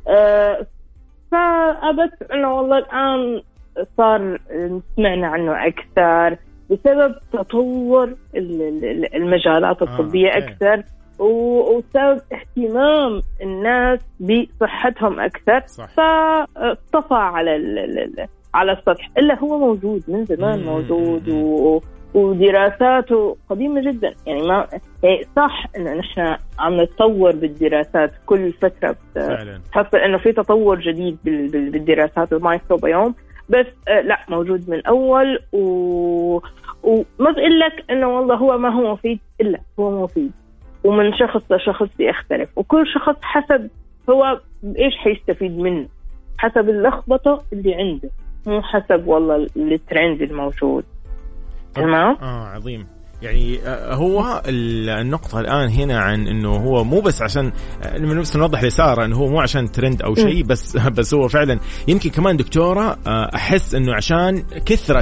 فأبت أنه والله الآن صار سمعنا عنه أكثر بسبب تطور المجالات الطبية أكثر، وسبب اهتمام الناس بصحتهم أكثر. فاصطفى على السطح. إلا هو موجود من زمان، موجود ودراساته قديمة جدا. يعني ما صح إنه نحن عم نتطور بالدراسات كل فترة، حصل إنه في تطور جديد بالدراسات الميكروبيوم، بس لا موجود من أول. وما بقول لك إنه والله هو ما هو مفيد، إلا هو مفيد، ومن شخص لشخص بيختلف، وكل شخص حسب هو إيش حيستفيد منه، حسب اللخبطة اللي عنده، مو حسب والله الترند الموجود. تمام. عظيم. يعني هو النقطة الآن هنا عن إنه هو مو بس عشان بس نوضح لسارة إنه هو مو عشان ترند أو شيء، بس هو فعلا يمكن كمان دكتورة أحس إنه عشان كثرة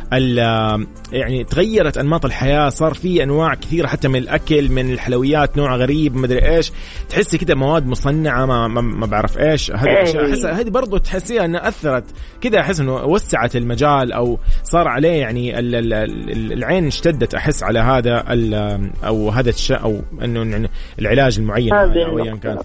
يعني تغيرت أنماط الحياة، صار في أنواع كثيرة حتى من الأكل، من الحلويات نوع غريب مدري إيش، تحسي كده مواد مصنعة ما بعرف إيش. هذه أحس هذه برضو تحسيها أنها أثرت كده، أحس إنه وسعت المجال أو صار عليه يعني العين اشتدت أحس على هذا أو هذا الشيء أو إنه العلاج المعين أو أيا كان.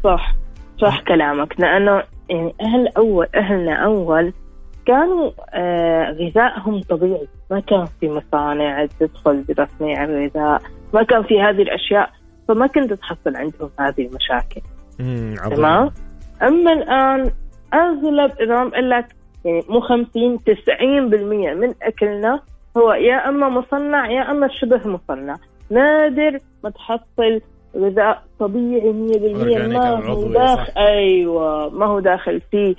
صح كلامك. لأنه يعني أهلنا أول كانوا غذائهم طبيعي، ما كان في مصانع تدخل بتصنيع الغذاء، ما كان في هذه الأشياء، فما كنت تحصل عندهم هذه المشاكل. تمام. أما الآن أغلب إذا أقول لك يعني مو 50-90% من أكلنا هو يا أما مصنع يا أما شبه مصنع. نادر ما تحصل غذاء طبيعي 100%. ما هو داخل ما هو داخل في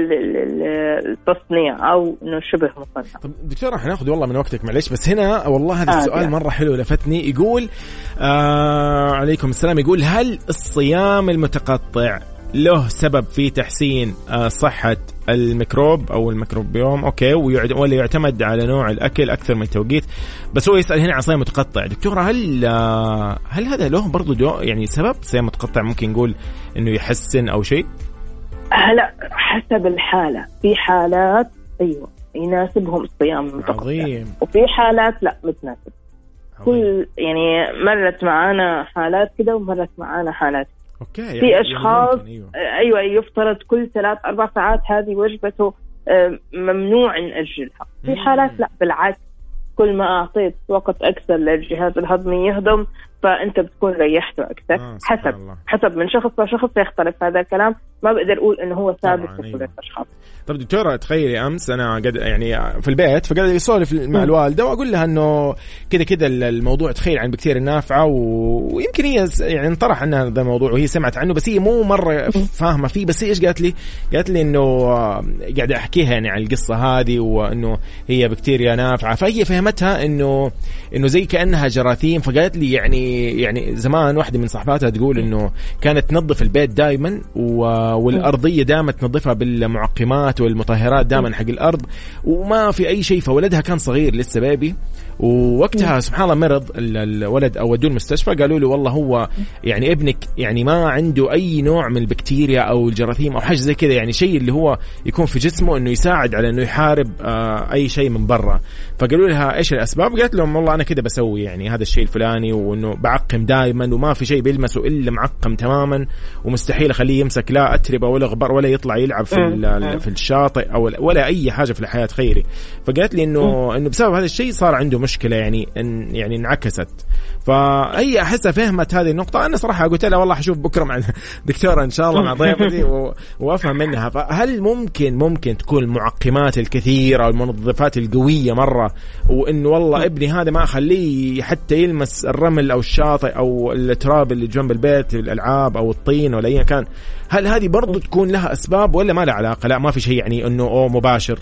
التصنيع أو إنه شبه مصنع. طب دكتورة حناخذ والله من وقتك معليش، بس هنا والله هذا السؤال مرة حلو لفتني. يقول عليكم السلام. يقول هل الصيام المتقطع له سبب في تحسين صحة الميكروب أو الميكروبيوم؟ أوكي. ولا يعتمد على نوع الأكل أكثر من توقيت؟ بس هو يسأل هنا عن صيام متقطع. دكتورة هل هذا له برضو يعني سبب؟ صيام متقطع ممكن نقول إنه يحسن أو شيء؟ لا، حسب الحالة. في حالات أيوة يناسبهم الصيام المتقطع. عظيم. وفي حالات لا متناسب. كل يعني مرت معانا حالات كده ومرت معانا حالات. أوكي. في أشخاص أيوة يفترض كل 3-4 ساعات هذه وجبته ممنوع نأجلها. في حالات لا، بالعكس، كل ما أعطيت وقت أكثر للجهاز الهضمي يهضم فأنت بتكون ريحته أكثر. حسب من شخص لشخص يختلف هذا الكلام، ما بقدر أقول إنه هو ثابت في كل الأشخاص. طب دكتورة تخيلي أمس أنا قد يعني في البيت فقاعد يسولف مع الوالدة وأقول لها إنه كذا الموضوع تخيل عن بكتيريا النافعة ويمكن هي يعني انطرح عنها هذا الموضوع وهي سمعت عنه بس هي مو مرة فاهمة فيه. بس هي إيش قالت لي إنه قاعد أحكيها يعني عن القصة هذه وإنه هي بكتيريا نافعة، فهي فهمتها إنه زي كأنها جراثيم. فقالت لي يعني زمان واحدة من صحباتها تقول إنه كانت تنظف البيت دائما والأرضية دائما تنظفها بالمعقمات والمطهرات دائما حق الأرض وما في أي شيء. فولدها كان صغير لسه بيبي ووقتها سبحان الله مرض الولد أو ودوه المستشفى، قالوا له والله هو يعني ابنك يعني ما عنده أي نوع من البكتيريا أو الجراثيم أو حاجة زي كذا، يعني شيء اللي هو يكون في جسمه إنه يساعد على إنه يحارب أي شيء من برا. فقالوا لها إيش الأسباب؟ قالت لهم والله أنا كده بسوي يعني هذا الشيء الفلاني وإنه بعقم دائما وما في شيء بيلمسه إلا معقم تماما ومستحيل أخليه يمسك لا أتربة ولا غبار ولا يطلع يلعب في الشاطئ أو ولا أي حاجة في الحياة خيري. فقالت لي إنه بسبب هذا الشيء صار عنده مشكلة يعني انعكست. فهي أحسها فهمت هذه النقطة. أنا صراحة قلت لها والله حشوف بكرة مع دكتورة إن شاء الله مع ضيفتي وأفهم منها. فهل ممكن تكون المعقمات الكثيرة والمنظفات القوية مرة وإنه والله ابني هذا ما أخليه حتى يلمس الرمل أو الشاطئ أو التراب اللي جنب البيت الألعاب أو الطين ولا أي كان، هل هذه برضو تكون لها أسباب ولا ما لها علاقة؟ لا ما في شيء يعني إنه مباشر.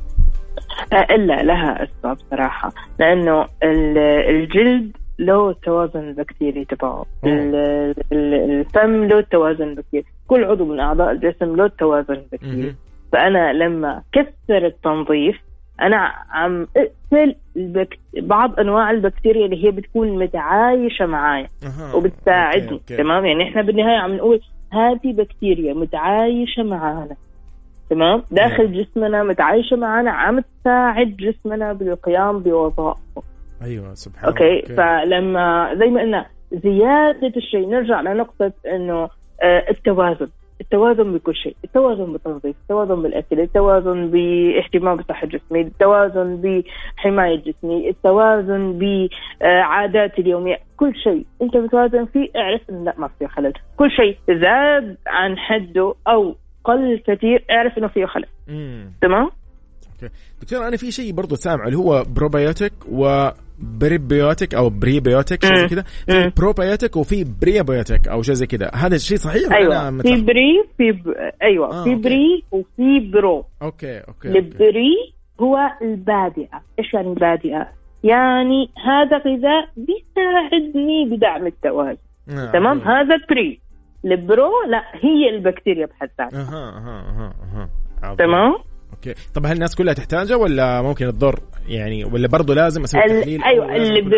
إلا لها أسباب صراحة، لأنه الجلد له توازن بكتيري تبعه، الفم له توازن بكتيري، كل عضو من أعضاء الجسم له توازن بكتيري. فأنا لما كسر التنظيف أنا عم أقتل بعض أنواع البكتيريا اللي هي بتكون متعايشة معايا وبتساعدني. تمام، يعني إحنا بالنهاية عم نقول هذه بكتيريا متعايشة معانا، تمام، داخل جسمنا متعايشة معنا، عم تساعد جسمنا بالقيام بوظائفه. أيوة سبحان الله. أوكي. فلما زي ما قلنا زيادة الشيء نرجع لنقطة إنه التوازن بكل شيء، التوازن بالتنظيف، التوازن بالأكل، التوازن باهتمام بصحة جسمي، التوازن بحماية جسمي، التوازن بعادات اليومية، كل شيء أنت متوازن فيه اعرف إن لا ما فيه خلل. كل شيء زاد عن حده أو قل كثير اعرف إنه فيه خلل. تمام. دكتور أنا في شيء برضو سامع اللي هو بروبيوتيك وبريبيوتيك أو بريبيوتيك شيء كذا، في بروبيوتيك وفي بريبيوتيك أو شيء زي كذا، هذا الشيء صحيح؟ أيوة في بري في بري وفي برو. أوكي. البري هو البادئة. إيش يعني بادئة؟ يعني هذا غذاء بيساعدني بدعم التوازن. تمام. هذا بري. البرو لا هي البكتيريا بحد ذاتها. تمام. اوكي. طب هل الناس كلها تحتاجه ولا ممكن تضر يعني ولا برضه لازم اسوي تحليل؟ ايوه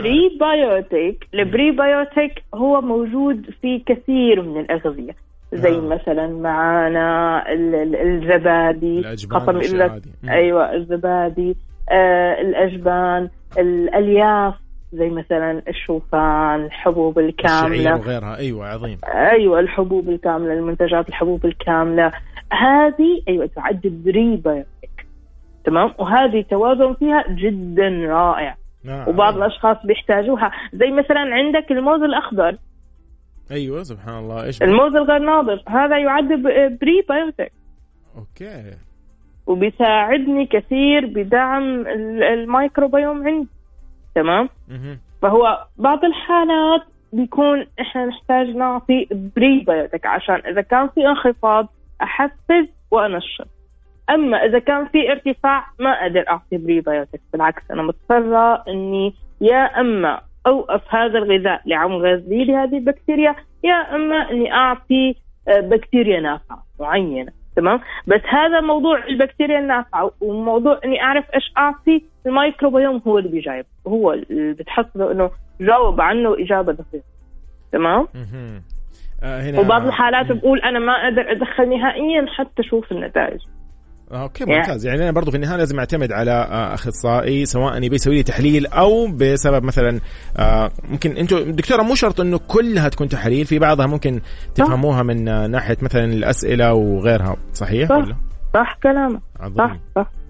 البري بايوتيك هو موجود في كثير من الاغذيه زي مثلا معانا الزبادي، خاصه ايوه الزبادي، الاجبان، الالياف زي مثلا الشوفان، الحبوب الكامله وغيرها. ايوه عظيم. ايوه الحبوب الكامله، المنتجات الحبوب الكامله هذه ايوه تعد بريبيوتيك. تمام. وهذه توازن فيها جدا رائع. وبعض الاشخاص بيحتاجوها زي مثلا عندك الموز الاخضر. ايوه سبحان الله. ايش الموز الغير ناضج هذا يعد بريبيوتيك. اوكي. وبيساعدني كثير بدعم الميكروبيوم عندي. تمام. فهو بعض الحالات بيكون احنا نحتاج نعطي بريبيوتيك عشان اذا كان في انخفاض احفز وانشط. اما اذا كان في ارتفاع ما اقدر اعطي بريبيوتيك، بالعكس انا مضطره اني يا اما اوقف هذا الغذاء اللي عم غذي لي هذه البكتيريا يا اما اني اعطي بكتيريا نافعه معينه. تمام. بس هذا موضوع البكتيريا النافعه وموضوع اني اعرف ايش اعطي الميكروبيوم هو اللي بيجاوب، هو اللي بتحصله انه جاوب عنه اجابه دقيقه. تمام. هنا وبعض الحالات بقول انا ما اقدر ادخل نهائيا حتى اشوف النتائج. اوكي ممتاز. يعني انا برضو في النهايه لازم اعتمد على اخصائي سواء يبي يسوي لي تحليل او بسبب مثلا ممكن انتم دكتوره مو شرط انه كلها تكون تحاليل، في بعضها ممكن تفهموها من ناحيه مثلا الاسئله وغيرها. صحيح صح. ولا صح كلامك. صح.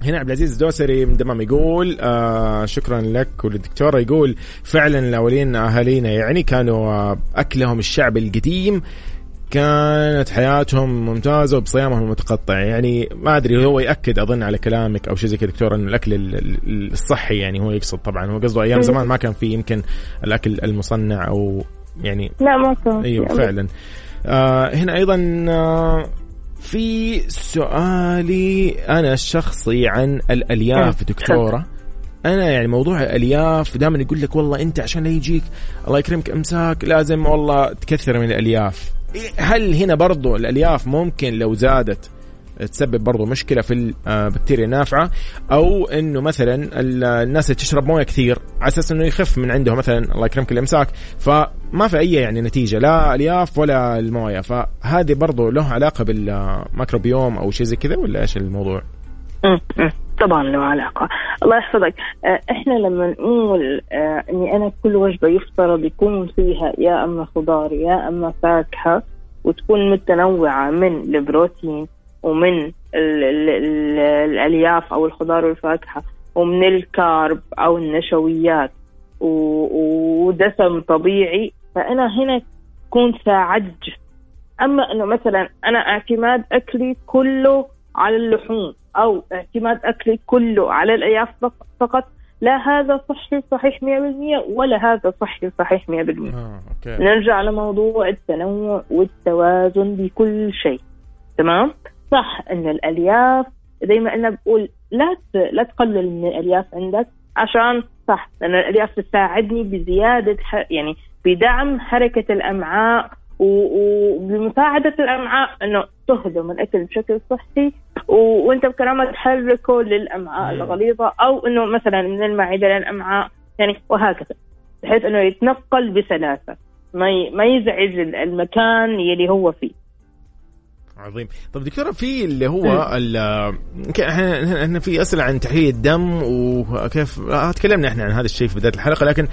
هنا عبد العزيز الدوسري من دمام يقول شكرا لك وللدكتورة. يقول فعلا الأولين أهالينا يعني كانوا أكلهم الشعب القديم كانت حياتهم ممتازة وبصيامهم المتقطع. يعني ما أدري هو يأكد أظن على كلامك أو شيء زي كده دكتور أن الأكل الصحي يعني هو يقصد طبعا هو قصده أيام زمان ما كان في يمكن الأكل المصنع أو يعني لا ما كان. أيوة فعلا. هنا أيضا في سؤالي أنا الشخصي عن الألياف دكتورة. أنا يعني موضوع الألياف دائما يقول لك والله أنت عشان لا يجيك الله يكرمك إمساك لازم والله تكثر من الألياف. هل هنا برضو الألياف ممكن لو زادت تسبب برضو مشكلة في البكتيريا النافعة أو إنه مثلا الناس اللي تشرب موية كثير على أساس إنه يخف من عنده مثلا الله يكرمك الإمساك فما في أي يعني نتيجة لا ألياف ولا الموية. فهذه برضو له علاقة بالميكروبيوم أو شيء زي كذا ولا إيش الموضوع؟ طبعا له علاقة. الله يحفظك. احنا لما نقول اني انا كل وجبة يفترض يكون فيها يا اما خضار يا اما فاكهة وتكون متنوعة من البروتين ومن الالياف او الخضار والفاكهة ومن الكارب او النشويات ودسم طبيعي فانا هنا كنت ساعدت. اما انه مثلا انا اعتماد اكلي كله على اللحوم أو اعتماد أكلي كله على الألياف فقط لا هذا صحيح 100% ولا هذا صحيح 100%. نرجع لموضوع التنوع والتوازن بكل شيء. تمام. صح أن الألياف زي ما أنا بقول لا تقلل من الألياف عندك عشان صح لأن الألياف تساعدني بزيادة يعني بدعم حركة الأمعاء وبمساعدة الأمعاء أنه تهضم الأكل بشكل صحي وأنت بكرامة تحركه للأمعاء الغليظة أو أنه مثلا من المعدة للأمعاء يعني وهكذا بحيث أنه يتنقل بسلاسة ما يزعج المكان يلي هو فيه. عظيم. طب دكتورة في اللي هو احنا في أسئلة عن تحليل الدم وكيف تكلمنا احنا عن هذا الشيء في بداية الحلقة لكن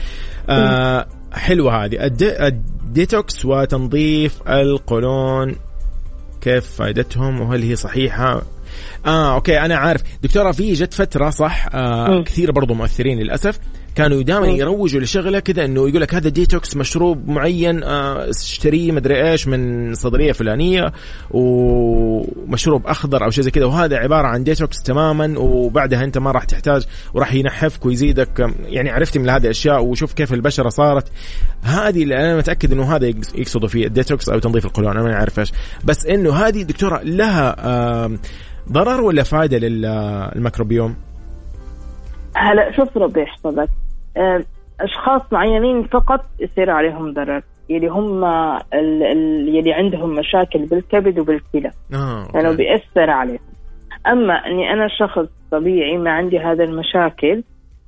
حلوة هذه الديتوكس وتنظيف القولون كيف فائدتهم وهل هي صحيحة؟ اوكي انا عارف دكتورة في جت فترة صح كثير برضو مؤثرين للأسف كانوا دائما يروجوا لشغله كذا انه يقول لك هذا ديتوكس مشروب معين اشتريه مدري ايش من صيدليه فلانيه ومشروب اخضر او شيء زي كذا وهذا عباره عن ديتوكس تماما وبعدها انت ما راح تحتاج وراح ينحفك ويزيدك يعني عرفت من هذه الاشياء وشوف كيف البشره صارت. هذه اللي انا متاكد انه هذا يقصدوا فيه الديتوكس او تنظيف القولون انا ما اعرف ايش بس انه هذه دكتوره لها ضرر ولا فائده للميكروبيوم؟ هلا شوف ربي يحفظك أشخاص معينين فقط يصير عليهم ضرر يلي هم يلي عندهم مشاكل بالكبد وبالكلى لأنه بيأثر عليهم. أما أني أنا شخص طبيعي ما عندي هذا المشاكل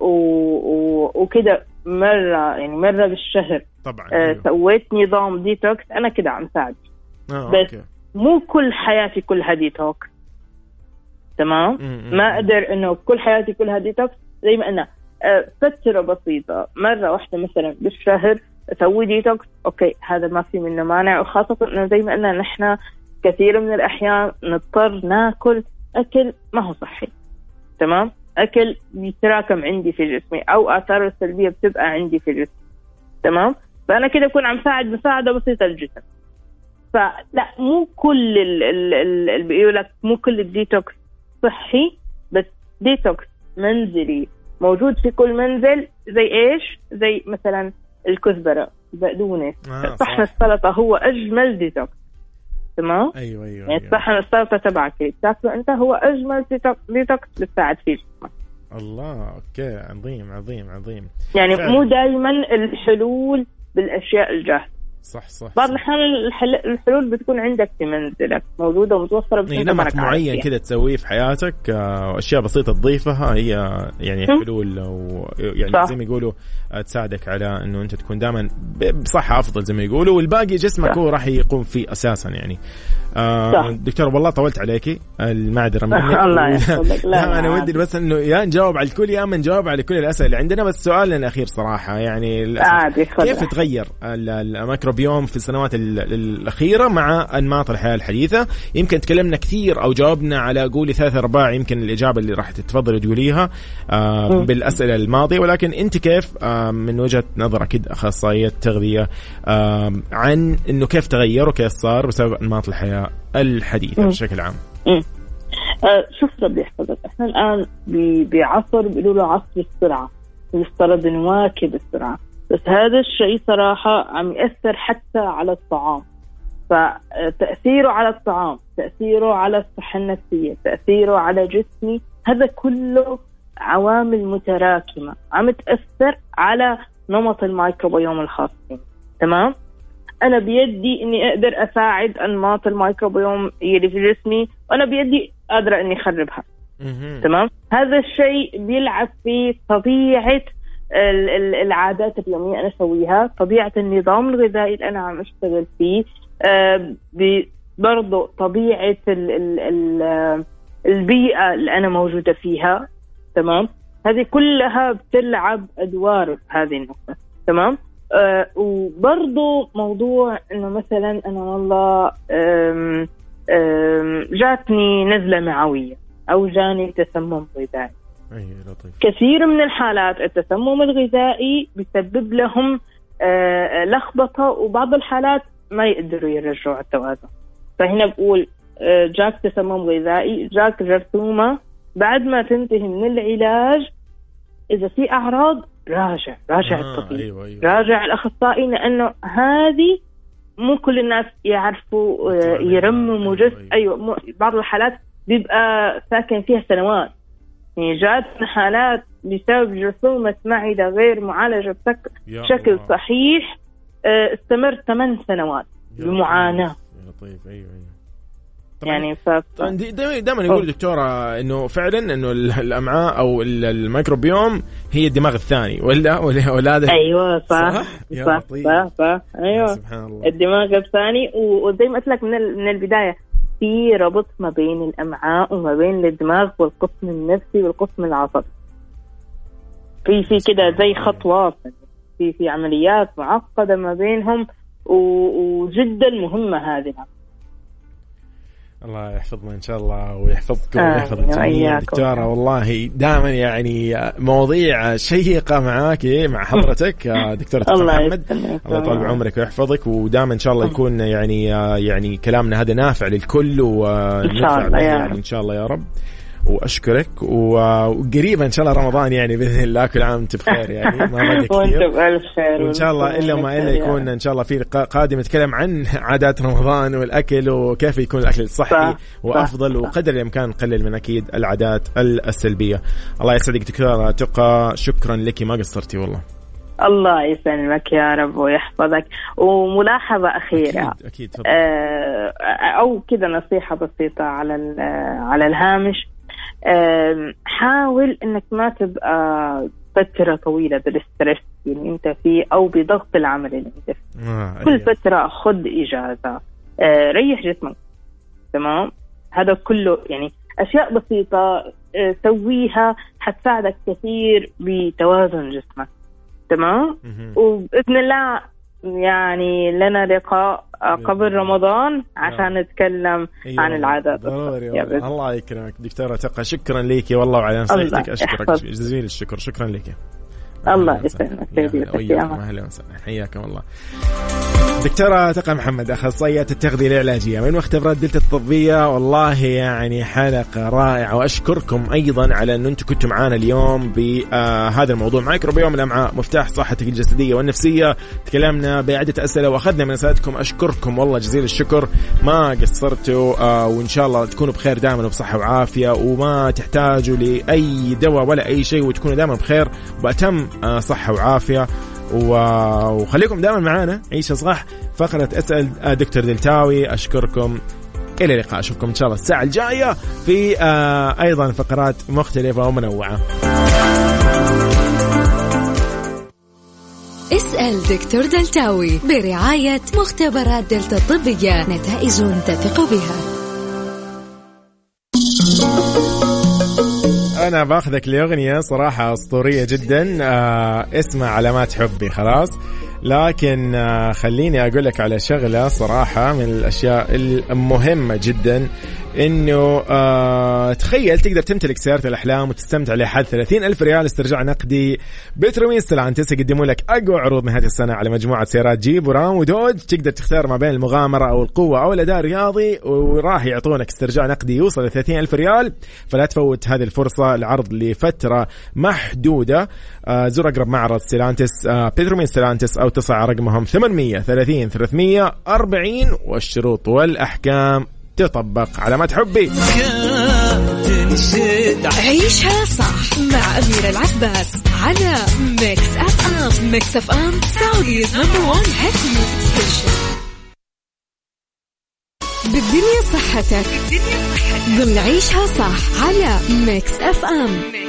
وكده مرة بالشهر طبعا سويت نظام ديتوكس أنا كده عم ساعد بس مو كل حياتي كلها ديتوكس. تمام. ما أقدر إنه كل حياتي كلها ديتوكس زي ما أنا فترة بسيطة مرة واحدة مثلا بالشهر أسوي ديتوكس أوكي هذا ما في منه مانع وخاصة إنه زي ما قلنا نحن كثير من الأحيان نضطر ناكل أكل ما هو صحي. تمام. أكل يتراكم عندي في جسمي أو آثاره السلبية بتبقى عندي في جسمي. تمام. فأنا كده أكون عم ساعد مساعدة بسيطة للجسم. فلا مو كل اللي بيقولك مو كل الديتوكس صحي بس ديتوكس منزلي موجود في كل منزل زي إيش زي مثلا الكزبرة بقدونس صحن السلطة هو أجمل ديتوكس. تمام. أيوة يعني صحن السلطة تبعك تاكله أنت هو أجمل ديتوكس بتساعد فيه. الله أوكي عظيم يعني فعلا. مو دائما الحلول بالأشياء الجاهزة. صح بعض الأحيان الحلول بتكون عندك في منزلك موجودة ومتوفرة نمط معين كده تسويه في حياتك أشياء بسيطة تضيفها هي يعني حلول يعني زي ما يقولوا تساعدك على إنه أنت تكون دائما بصحة أفضل زي ما يقولوا والباقي جسمك هو راح يقوم فيه أساسا يعني. دكتور والله طولت عليكي المعذرة منك. الله يحفظك. لا أنا ودي بس إنه يا نجاوب على الكل يا ما نجاوب على كل الأسئلة اللي عندنا بس سؤال الأخير صراحة يعني كيف تغير الميكروبيوم الميكروبيوم في السنوات الأخيرة مع أنماط الحياة الحديثة. يمكن تكلمنا كثير أو جاوبنا على قولي 3/4 يمكن الإجابة اللي راح تتفضل تقوليها بالأسئلة الماضية، ولكن أنت كيف من وجهة نظرك أخصائية تغذية عن إنه كيف تغير وكيف صار بسبب أنماط الحياة الحديثة بشكل عام؟ شوف ربي يحفظك، احنا الآن بعصر بيقولوا له عصر السرعة، يفترض نواكب السرعة، بس هذا الشيء صراحة عم يأثر حتى على الطعام. فتأثيره على الطعام، تأثيره على الصحة النفسية، تأثيره على جسمي، هذا كله عوامل متراكمة عم تأثر على نمط الميكروبيوم الخاص فيه. تمام؟ أنا بيدي إني أقدر أساعد أنماط الميكروبيوم اللي في جسمي، وأنا بيدي قادرة إني أخربها. تمام؟ هذا الشيء بيلعب في طبيعة العادات اليومية أنا أسويها، طبيعة النظام الغذائي اللي أنا عم أشتغل فيه، برضو طبيعة البيئة اللي أنا موجودة فيها. تمام؟ هذه كلها بتلعب أدوار هذه النقطة. تمام؟ وبرضو موضوع إنه مثلا أنا والله جاتني نزلة معوية أو جاني تسمم غذائي. كثير من الحالات التسمم الغذائي بيسبب لهم لخبطة، وبعض الحالات ما يقدروا يرجعوا التوازن. فهنا بقول جاك تسمم غذائي، جاك جرثومة، بعد ما تنتهي من العلاج إذا في أعراض راجع الطبيب. أيوة. راجع الأخصائي، لأنه هذه مو كل الناس يعرفوا يرمموا جسم. أيوة بعض الحالات بيبقى ساكن فيها سنوات. يعني جاتنا حالات بسبب جرثومة معدة غير معالجة بشكل صحيح استمر 8 سنوات بمعاناة. طيب أيوة. يعني دائما يقول دكتورة إنه فعلا إنه الأمعاء أو الميكروبيوم هي الدماغ الثاني ولا هذا؟ أيوة صح. أيوة سبحان الله. الدماغ الثاني، وزي ما قلت لك من البداية في ربط ما بين الأمعاء وما بين الدماغ والقسم النفسي والقسم العصبي. في كده زي خطوات، في عمليات معقدة ما بينهم، وجدا مهمة هذه. الله يحفظنا إن شاء الله ويحفظكم ويحفظ الجميع دكتورة. والله دائما يعني مواضيع شيقة معاك مع حضرتك دكتورة محمد. الله يطول عمرك ويحفظك، ودائما إن شاء الله يكون يعني كلامنا هذا نافع للكل ونفع يعني إن شاء الله يا رب. وأشكرك، وقريبا إن شاء الله رمضان يعني بإذن الله، كل عام وأنت بخير يعني ما بقى كثير، وإن شاء الله إلا ما إلا يكون إن شاء الله في قادم نتكلم عن عادات رمضان والأكل وكيف يكون الأكل الصحي وأفضل، وقدر الإمكان نقلل من أكيد العادات السلبية. الله يسعدك دكتورة تقى، شكرا لك ما قصرتي والله. الله يسلمك يا رب ويحفظك. وملاحظة أخيرة أكيد أو كده نصيحة بسيطة على الهامش، حاول انك ما تبقى فترة طويلة بالستريس اللي انت فيه او بضغط العمل اللي انت فيه. كل فترة خد اجازة، ريح جسمك. تمام؟ هذا كله يعني اشياء بسيطة سويها حتساعدك كثير بتوازن جسمك. تمام؟ وبإذن الله يعني لنا لقاء قبل رمضان عشان نتكلم عن العادات. الله يكرمك دكتورة تقى، شكرا لك والله وعلى نصيحتك، أشكرك جزيل الشكر. شكرا لك. الله يسلمك. أهلا وسهلا، حياكم الله. دكتورة تقى محمد، أخصائية التغذية العلاجية من مختبرات دلتا الطبية. والله يعني حلقة رائعة، وأشكركم أيضا على أن أنتم كنتم معانا اليوم بهذا الموضوع، ميكروبيوم الأمعاء مفتاح صحتك الجسدية والنفسية. تكلمنا بعدة أسئلة وأخذنا من أسئلتكم، أشكركم والله جزيل الشكر، ما قصرتوا. وإن شاء الله تكونوا بخير دائما وبصحة وعافية، وما تحتاجوا لأي دواء ولا أي شيء، وتكونوا دائما بخير وبأتم صحة وعافية. وخليكم دائما معانا عيشة صح، فقرة أسأل دكتور دلتاوي. أشكركم، إلى اللقاء، أشوفكم إن شاء الله الساعة الجاية في أيضا فقرات مختلفة ومنوعة. اسأل دكتور دلتاوي برعاية مختبرات دلتا الطبية، نتائج تثق بها. أنا باخذك لأغنية صراحة أسطورية جدا، اسمها علامات حبي. خلاص، لكن خليني أقول لك على شغلة صراحة من الأشياء المهمة جدا، إنه تخيل تقدر تمتلك سيارة الأحلام وتستمتع لحد 30,000 ريال استرجاع نقدي. بترومين ستلانتس يقدموا لك أقوى عروض نهاية السنة على مجموعة سيارات جيب ورام ودوج. تقدر تختار ما بين المغامرة أو القوة أو الأداء الرياضي، وراح يعطونك استرجاع نقدي يوصل ل 30,000 ريال. فلا تفوت هذه الفرصة، العرض لفترة محدودة. زور أقرب معرض ستلانتس بترومين ستلانتس أو اتصل على رقمهم 830 340 والشروط والأحكام تطبق. علامات حبي. عيشها صح مع أميرة العباس على ميكس أف أم. ميكس أف أم سعوديز نمبر 1 هيت ميوزك ستيشن. بالدنيا صحتك ضمن عيشها صح على ميكس أف أم.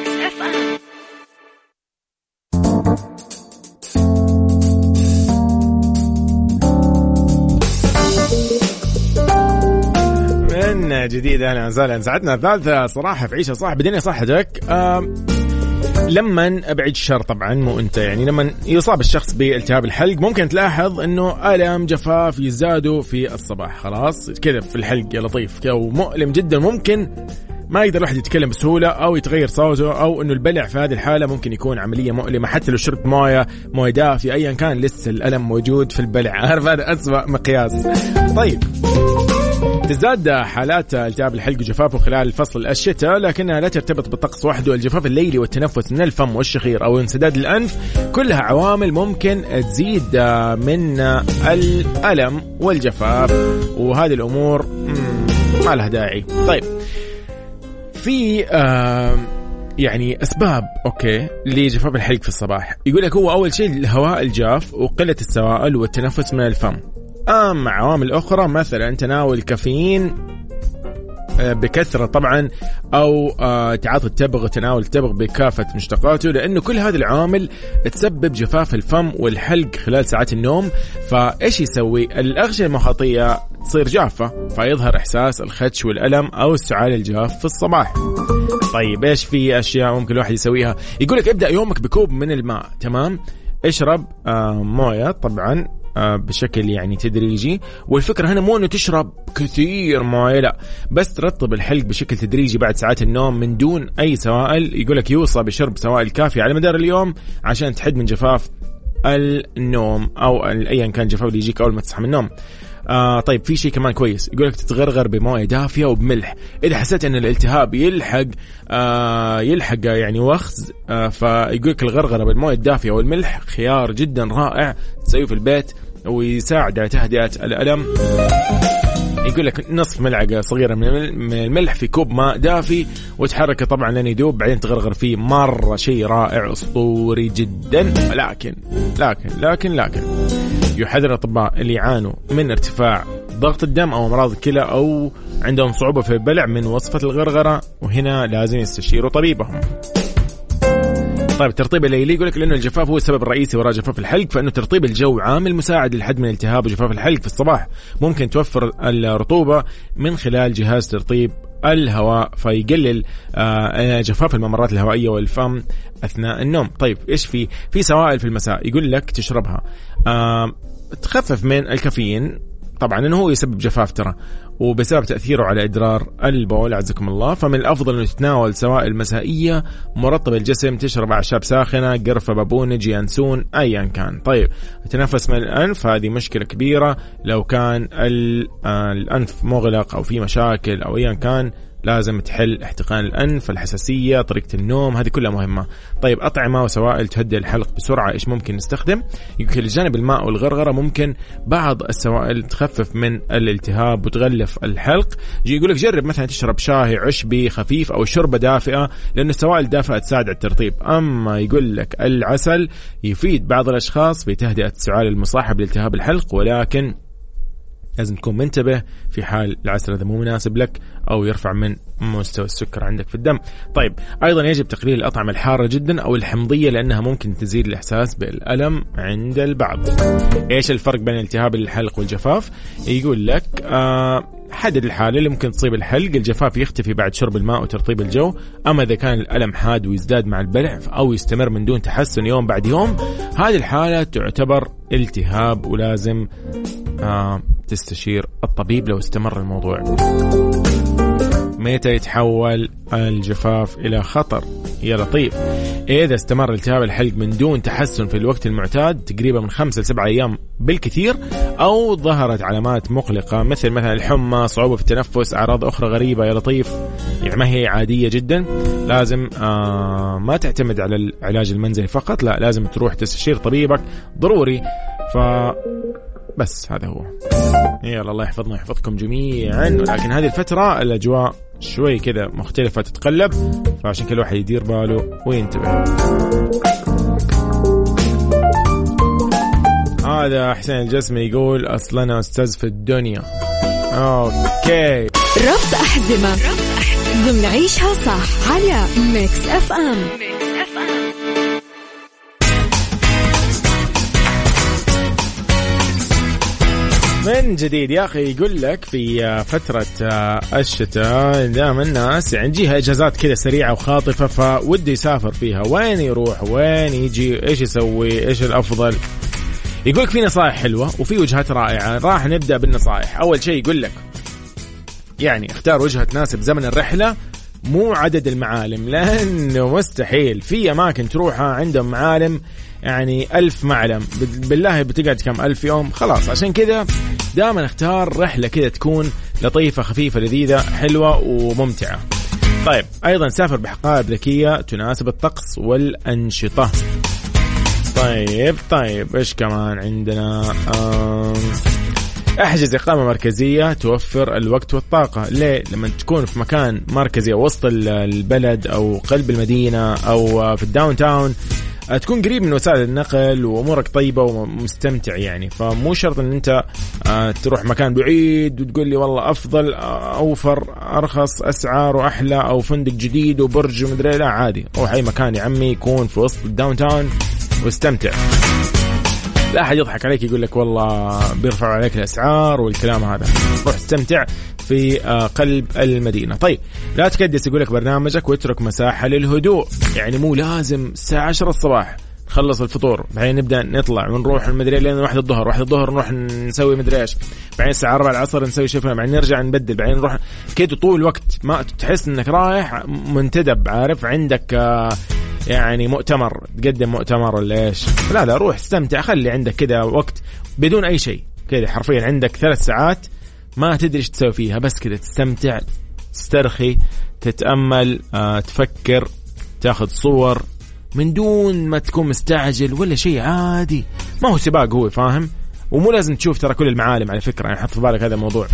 من جديد أهلا وسهلا، ساعتنا الثالثة صراحة في عيشها صح بدنيا صحتك. لما أبعد الشر طبعا مو أنت، يعني لما يصاب الشخص بالتهاب الحلق ممكن تلاحظ أنه ألم جفاف يزدادوا في الصباح. خلاص كذا في الحلق لطيف كذا ومؤلم جدا، ممكن ما يقدر الواحد يتكلم بسهولة أو يتغير صوته، أو أنه البلع في هذه الحالة ممكن يكون عملية مؤلمة. حتى لو شربت موية دافية أيا كان لسه الألم موجود في البلع. عارف هذا أسوأ مقياس. طيب تزداد حالات التهاب الحلق وجفافه خلال فصل الشتاء، لكنها لا ترتبط بالطقس وحده. الجفاف الليلي والتنفس من الفم والشخير أو انسداد الأنف كلها عوامل ممكن تزيد من الألم والجفاف، وهذه الأمور ما لها داعي. طيب في يعني أسباب لجفاف الحلق في الصباح. يقول لك هو أول شيء الهواء الجاف وقلة السوائل والتنفس من الفم. مع عوامل أخرى مثلا تناول الكافيين بكثرة طبعا، أو تعاطي التبغ وتناول التبغ بكافة مشتقاته، لأنه كل هذه العوامل تسبب جفاف الفم والحلق خلال ساعات النوم. فإيش يسوي؟ الأغشية المخاطية تصير جافة، فيظهر إحساس الخدش والألم أو السعال الجاف في الصباح. طيب إيش في أشياء ممكن الواحد يسويها؟ يقولك ابدأ يومك بكوب من الماء. تمام، اشرب موية طبعا بشكل يعني تدريجي. والفكرة هنا مو أنه تشرب كثير موية، لا، بس ترطب الحلق بشكل تدريجي بعد ساعات النوم من دون أي سوائل. يقولك يوصى بشرب سوائل كافية على مدار اليوم عشان تحد من جفاف النوم أو أيا كان جفاف اللي يجيك أول ما تصحى من النوم. طيب في شيء كمان كويس، يقولك تتغرغر بموية دافية وبملح. إذا حسيت أن الالتهاب يلحق يعني وخز، فيقولك الغرغرة بالموية الدافية والملح خيار جدا رائع تسويه في البيت ويساعد على تهدئة الألم. يقول لك نصف ملعقة صغيرة من الملح في كوب ماء دافي وتحركه طبعا لين يدوب، بعدين تغرغر فيه. مرة شيء رائع أسطوري جدا. لكن يحذر الأطباء اللي يعانوا من ارتفاع ضغط الدم أو أمراض الكلى أو عندهم صعوبة في البلع من وصفة الغرغرة، وهنا لازم يستشيروا طبيبهم. طيب الترطيب الليلي يقول لك لأنه الجفاف هو السبب الرئيسي وراء جفاف الحلق، فإنه ترطيب الجو عامل مساعد للحد من التهاب وجفاف الحلق في الصباح. ممكن توفر الرطوبة من خلال جهاز ترطيب الهواء فيقلل جفاف الممرات الهوائية والفم أثناء النوم. طيب إيش في سوائل في المساء يقول لك تشربها تخفف من الكافيين طبعا انه هو يسبب جفاف ترى، وبسبب تأثيره على إدرار البول عزكم الله. فمن الأفضل أن تتناول سوائل مسائية مرطبة الجسم، تشرب أعشاب ساخنة، قرفة، بابونج، ينسون، أيا كان. طيب التنفس من الأنف هذه مشكلة كبيرة، لو كان الأنف مغلق أو في مشاكل أو أيا كان لازم تحل احتقان الأنف، الحساسية، طريقة النوم، هذه كلها مهمة. طيب أطعمة وسوائل تهدئ الحلق بسرعة، إيش ممكن نستخدم؟ يمكن لجانب الماء والغرغرة ممكن بعض السوائل تخفف من الالتهاب وتغلف الحلق. يقول لك جرب مثلا تشرب شاي عشبي خفيف أو شوربة دافئة، لأن السوائل الدافئة تساعد على الترطيب. أما يقول لك العسل يفيد بعض الأشخاص في تهدئة السعال المصاحب لالتهاب الحلق، ولكن لازم تكون منتبه في حال العسل هذا مو مناسب لك أو يرفع من مستوى السكر عندك في الدم. طيب أيضا يجب تقليل الأطعمة الحارة جدا أو الحمضية لأنها ممكن تزيد الإحساس بالألم عند البعض. إيش الفرق بين التهاب الحلق والجفاف؟ يقول لك حدد الحالة اللي ممكن تصيب الحلق. الجفاف يختفي بعد شرب الماء وترطيب الجو. أما إذا كان الألم حاد ويزداد مع البلع أو يستمر من دون تحسن يوم بعد يوم، هذه الحالة تعتبر التهاب ولازم تستشير الطبيب لو استمر الموضوع. متى يتحول الجفاف إلى خطر؟ يا لطيف، إذا استمر التهاب الحلق من دون تحسن في الوقت المعتاد تقريبا من 5 ل 7 أيام بالكثير، أو ظهرت علامات مقلقة مثلا الحمى، صعوبة في التنفس، أعراض أخرى غريبة، يا لطيف يعني ما هي عادية جدا، لازم ما تعتمد على العلاج المنزلي فقط، لا لازم تروح تستشير طبيبك ضروري. بس هذا هو. يلا الله يحفظنا ويحفظكم جميعا. لكن هذه الفترة الأجواء شوي كذا مختلفة تتقلب، فعشان كل واحد يدير باله وينتبه. هذا حسين الجسمي يقول أصلا أنا أستاذ في الدنيا. أوكي، ربط أحزمة ضمن عيشها صح على ميكس اف ام. من جديد يا أخي، يقول لك في فترة الشتاء دائما الناس يعني تجيها إجازات كذا سريعة وخاطفة، فودي يسافر فيها. وين يروح؟ وين يجي؟ إيش يسوي؟ إيش الأفضل؟ يقول لك في نصائح حلوة وفي وجهات رائعة. راح نبدأ بالنصائح. أول شيء يقول لك يعني اختار وجهة تناسب زمن الرحلة مو عدد المعالم، لأنه مستحيل في أماكن تروحها عندهم معالم يعني 1000 معلم، بالله بتقعد كم 1000 يوم خلاص. عشان كذا دائما اختار رحلة كذا تكون لطيفة خفيفة لذيذة حلوة وممتعة. طيب أيضا سافر بحقائب ذكية تناسب الطقس والأنشطة. طيب إيش كمان عندنا؟ احجز إقامة مركزية توفر الوقت والطاقة. ليه؟ لما تكون في مكان مركزي وسط البلد أو قلب المدينة أو في الداون تاون تكون قريب من وسائل النقل وأمورك طيبة ومستمتع يعني. فمو شرط أن أنت تروح مكان بعيد وتقول لي والله أفضل أوفر أرخص أسعار وأحلى أو فندق جديد وبرج ومدري. لا عادي، روح أي مكان يا عمي يكون في وسط الداون تاون واستمتع. لا أحد يضحك عليك يقول لك والله بيرفعوا عليك الأسعار والكلام هذا. روح استمتع في قلب المدينة. طيب لا تكدس، يقول لك برنامجك واترك مساحة للهدوء. يعني مو لازم الساعة 10 الصباح نخلص الفطور بعدين نبدأ نطلع ونروح المدري لين 1 الظهر نروح نسوي مدري إيش، بعدين الساعة 4 العصر نسوي شيء، بعدين نرجع نبدل، بعدين نروح كده طول الوقت ما تحس إنك رايح منتدب، عارف عندك يعني مؤتمر تقدم مؤتمر ولا إيش. لا روح استمتع، خلي عندك كده وقت بدون أي شيء كده، حرفيا عندك 3 ساعات ما تدري ايش تسوي فيها، بس كده تستمتع، تسترخي، تتأمل، تفكر، تاخذ صور من دون ما تكون مستعجل ولا شيء. عادي، ما هو سباق، هو فاهم، ومو لازم تشوف ترى كل المعالم على فكرة، يعني حط في بالك هذا الموضوع.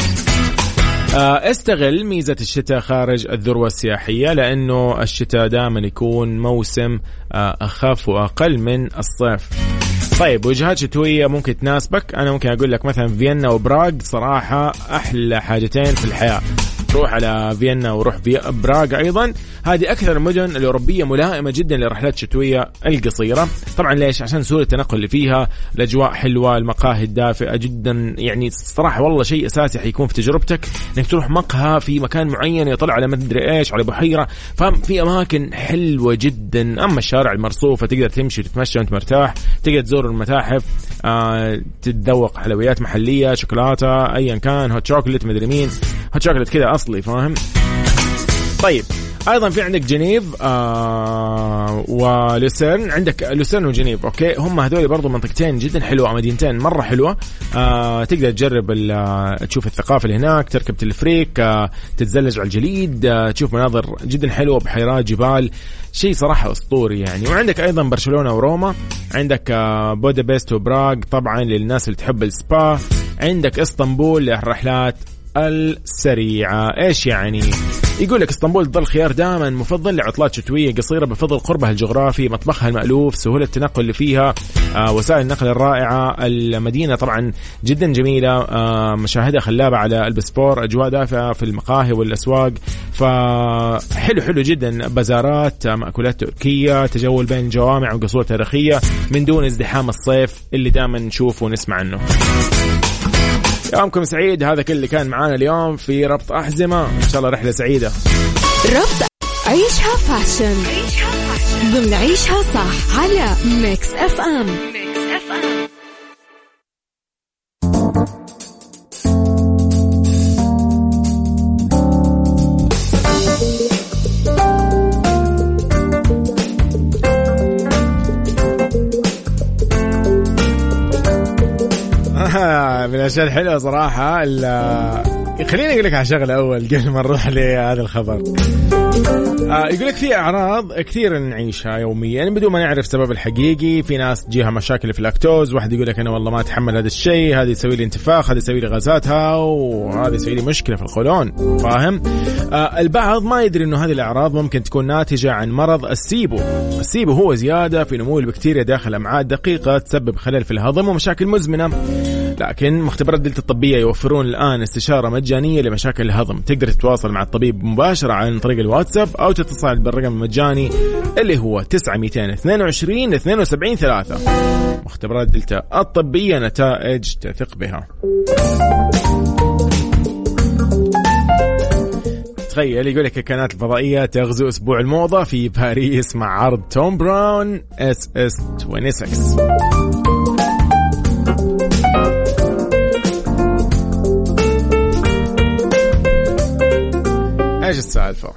استغل ميزة الشتاء خارج الذروة السياحية، لأنه الشتاء دائما يكون موسم أخف وأقل من الصيف. طيب وجهات شتوية ممكن تناسبك. أنا ممكن أقول لك مثلا فيينا وبراغ، صراحة أحلى حاجتين في الحياة. روح على فيينا وروح براغ أيضا، هذه أكثر المدن الأوروبية ملائمة جدا للرحلات الشتوية القصيرة. طبعا ليش؟ عشان سهولة التنقل اللي فيها، الأجواء حلوة، المقاهي الدافئة جدا. يعني الصراحة والله شيء أساسي حيكون في تجربتك إنك تروح مقهى في مكان معين يطلع على مدري إيش، على بحيرة، فهم في أماكن حلوة جدا. أما الشارع المرصوفة تقدر تمشي تتمشى وأنت مرتاح، تقدر تزور المتاحف، تتذوق حلويات محلية، شوكولاتة أيا كان، هوت شوكولات مدري مين، هوت شوكولات كذا أصلي، فاهم. طيب أيضا في عندك جنيف ولوسيرن. عندك لوسيرن وجنيف، أوكي، هم هذول برضو منطقتين جدا حلوة، مدينتين مرة حلوة. تقدر تجرب تشوف الثقافة اللي هناك، تركب تلفريك، تتزلج على الجليد، تشوف مناظر جدا حلوة، بحيرات، جبال، شيء صراحة أسطوري يعني. وعندك أيضا برشلونة وروما، عندك بودابست وبراغ طبعا للناس اللي تحب السبا، عندك اسطنبول للرحلات السريعة. إيش يعني؟ يقول لك اسطنبول تظل خيار دائما مفضل لعطلات شتوية قصيرة بفضل قربها الجغرافي، مطبخها المألوف، سهولة التنقل اللي فيها، وسائل النقل الرائعة. المدينة طبعا جدا جميلة، مشاهدها خلابة على البسفور، أجواء دافئة في المقاهي والأسواق، فحلو جدا. بازارات، مأكولات تركية، تجول بين الجوامع وقصور تاريخية من دون ازدحام الصيف اللي دائما نشوفه ونسمع عنه. يومكم سعيد. هذا كل اللي كان معانا اليوم في ربط أحزمة، إن شاء الله رحلة سعيدة. ربط عيشها فاشن ضمن عيشها صح على ميكس اف ام. من الأشياء الحلوة صراحة. خليني أقول لك على شغلة أول قبل ما نروح لهذا الخبر. يقول لك في أعراض كثير نعيشها يوميا بدون ما نعرف سبب الحقيقي. في ناس تجيها مشاكل في اللاكتوز، واحد يقول لك أنا والله ما أتحمل هذا الشيء، هذا يسوي لي انتفاخ، هذا يسوي لي غازاتها، وهذا يسوي لي مشكلة في القولون. فاهم؟ البعض ما يدري إنه هذه الأعراض ممكن تكون ناتجة عن مرض السيبو. السيبو هو زيادة في نمو البكتيريا داخل الأمعاء الدقيقة تسبب خلل في الهضم ومشاكل مزمنة. لكن مختبرات دلتا الطبية يوفرون الآن استشارة مجانية لمشاكل الهضم. تقدر تتواصل مع الطبيب مباشرة عن طريق الواتساب أو تتصل بالرقم المجاني اللي هو 9-222-72-3. مختبرات دلتا الطبية، نتائج تثق بها. تخيل يقول لك الكائنات الفضائية تغزو أسبوع الموضة في باريس مع عرض توم براون SS26. ايش السالفة؟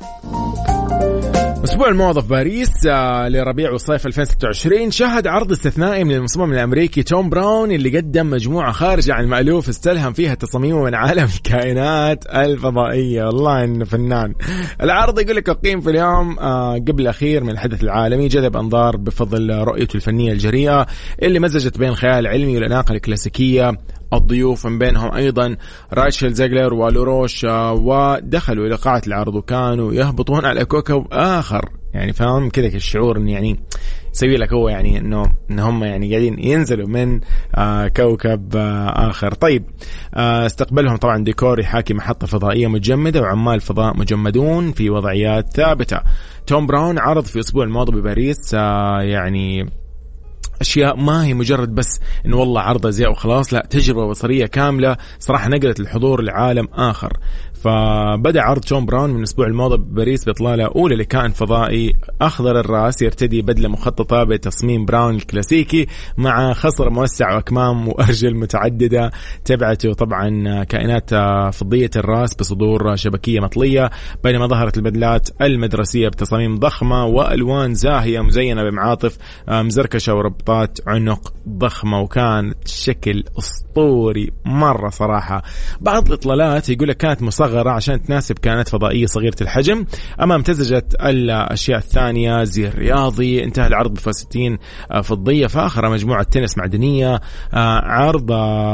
أسبوع الموضة في باريس لربيع وصيف 2026 شهد عرض استثنائي من المصمم الأمريكي توم براون اللي قدم مجموعة خارجة عن المألوف استلهم فيها تصاميمه من عالم الكائنات الفضائية. والله إنه فنان. العرض يقول لك أقيم في اليوم قبل الأخير من الحدث العالمي، جذب أنظار بفضل رؤيته الفنية الجريئة اللي مزجت بين الخيال العلمي والأناقة الكلاسيكية. الضيوف من بينهم أيضا راشيل زيغلر ولوروش، ودخلوا إلى قاعة العرض وكانوا يهبطون على كوكب آخر. يعني فاهم كذا الشعور إن يعني يسوي لك هو يعني إنه هم يعني قاعدين ينزلوا من كوكب آخر. طيب استقبلهم طبعا ديكور يحاكي محطة فضائية مجمدة وعمال فضاء مجمدون في وضعيات ثابتة. توم براون عرض في أسبوع الماضي بباريس يعني أشياء ما هي مجرد بس إنه والله عرض أزياء وخلاص، لا، تجربة بصرية كاملة صراحة نقلت الحضور لعالم آخر. فبدأ عرض توم براون من الأسبوع الماضي بباريس بإطلالة أولى لكائن فضائي أخضر الرأس يرتدي بدلة مخططة بتصميم براون الكلاسيكي مع خصر موسع وأكمام وأرجل متعددة. تبعته طبعا كائنات فضية الرأس بصدور شبكية مطلية، بينما ظهرت البدلات المدرسية بتصاميم ضخمة وألوان زاهية مزينة بمعاطف مزركشة وربطات عنق ضخمة، وكانت شكل أسطوري مرة صراحة. بعض الإطلالات يقول لك كانت مصغرة عشان تناسب كائنات فضائية صغيرة الحجم، أما امتزجت الأشياء الثانية زي الرياضي. انتهى العرض بفساتين فضية فاخرة، مجموعة تنس معدنية. عرض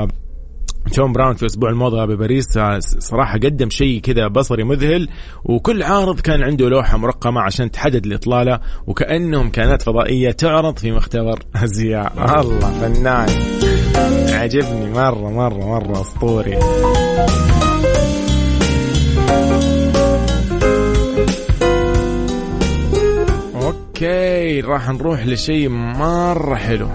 توم براون في أسبوع الموضة بباريس صراحة قدم شيء كذا بصري مذهل، وكل عارض كان عنده لوحة مرقمة عشان تحدد الإطلالة وكأنهم كائنات فضائية تعرض في مختبر أزياء. الله فنان، عجبني مرة مرة مرة أسطوري. اوكي راح نروح لشيء مرة حلو.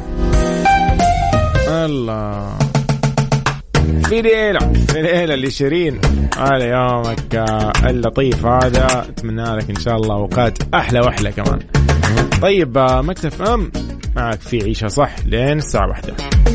الله في ليلة اللي شيرين على يومك اللطيف هذا، اتمنى لك ان شاء الله اوقات احلى واحلى كمان. طيب مكس اف ام معك في عيشة صح لين الساعة 1.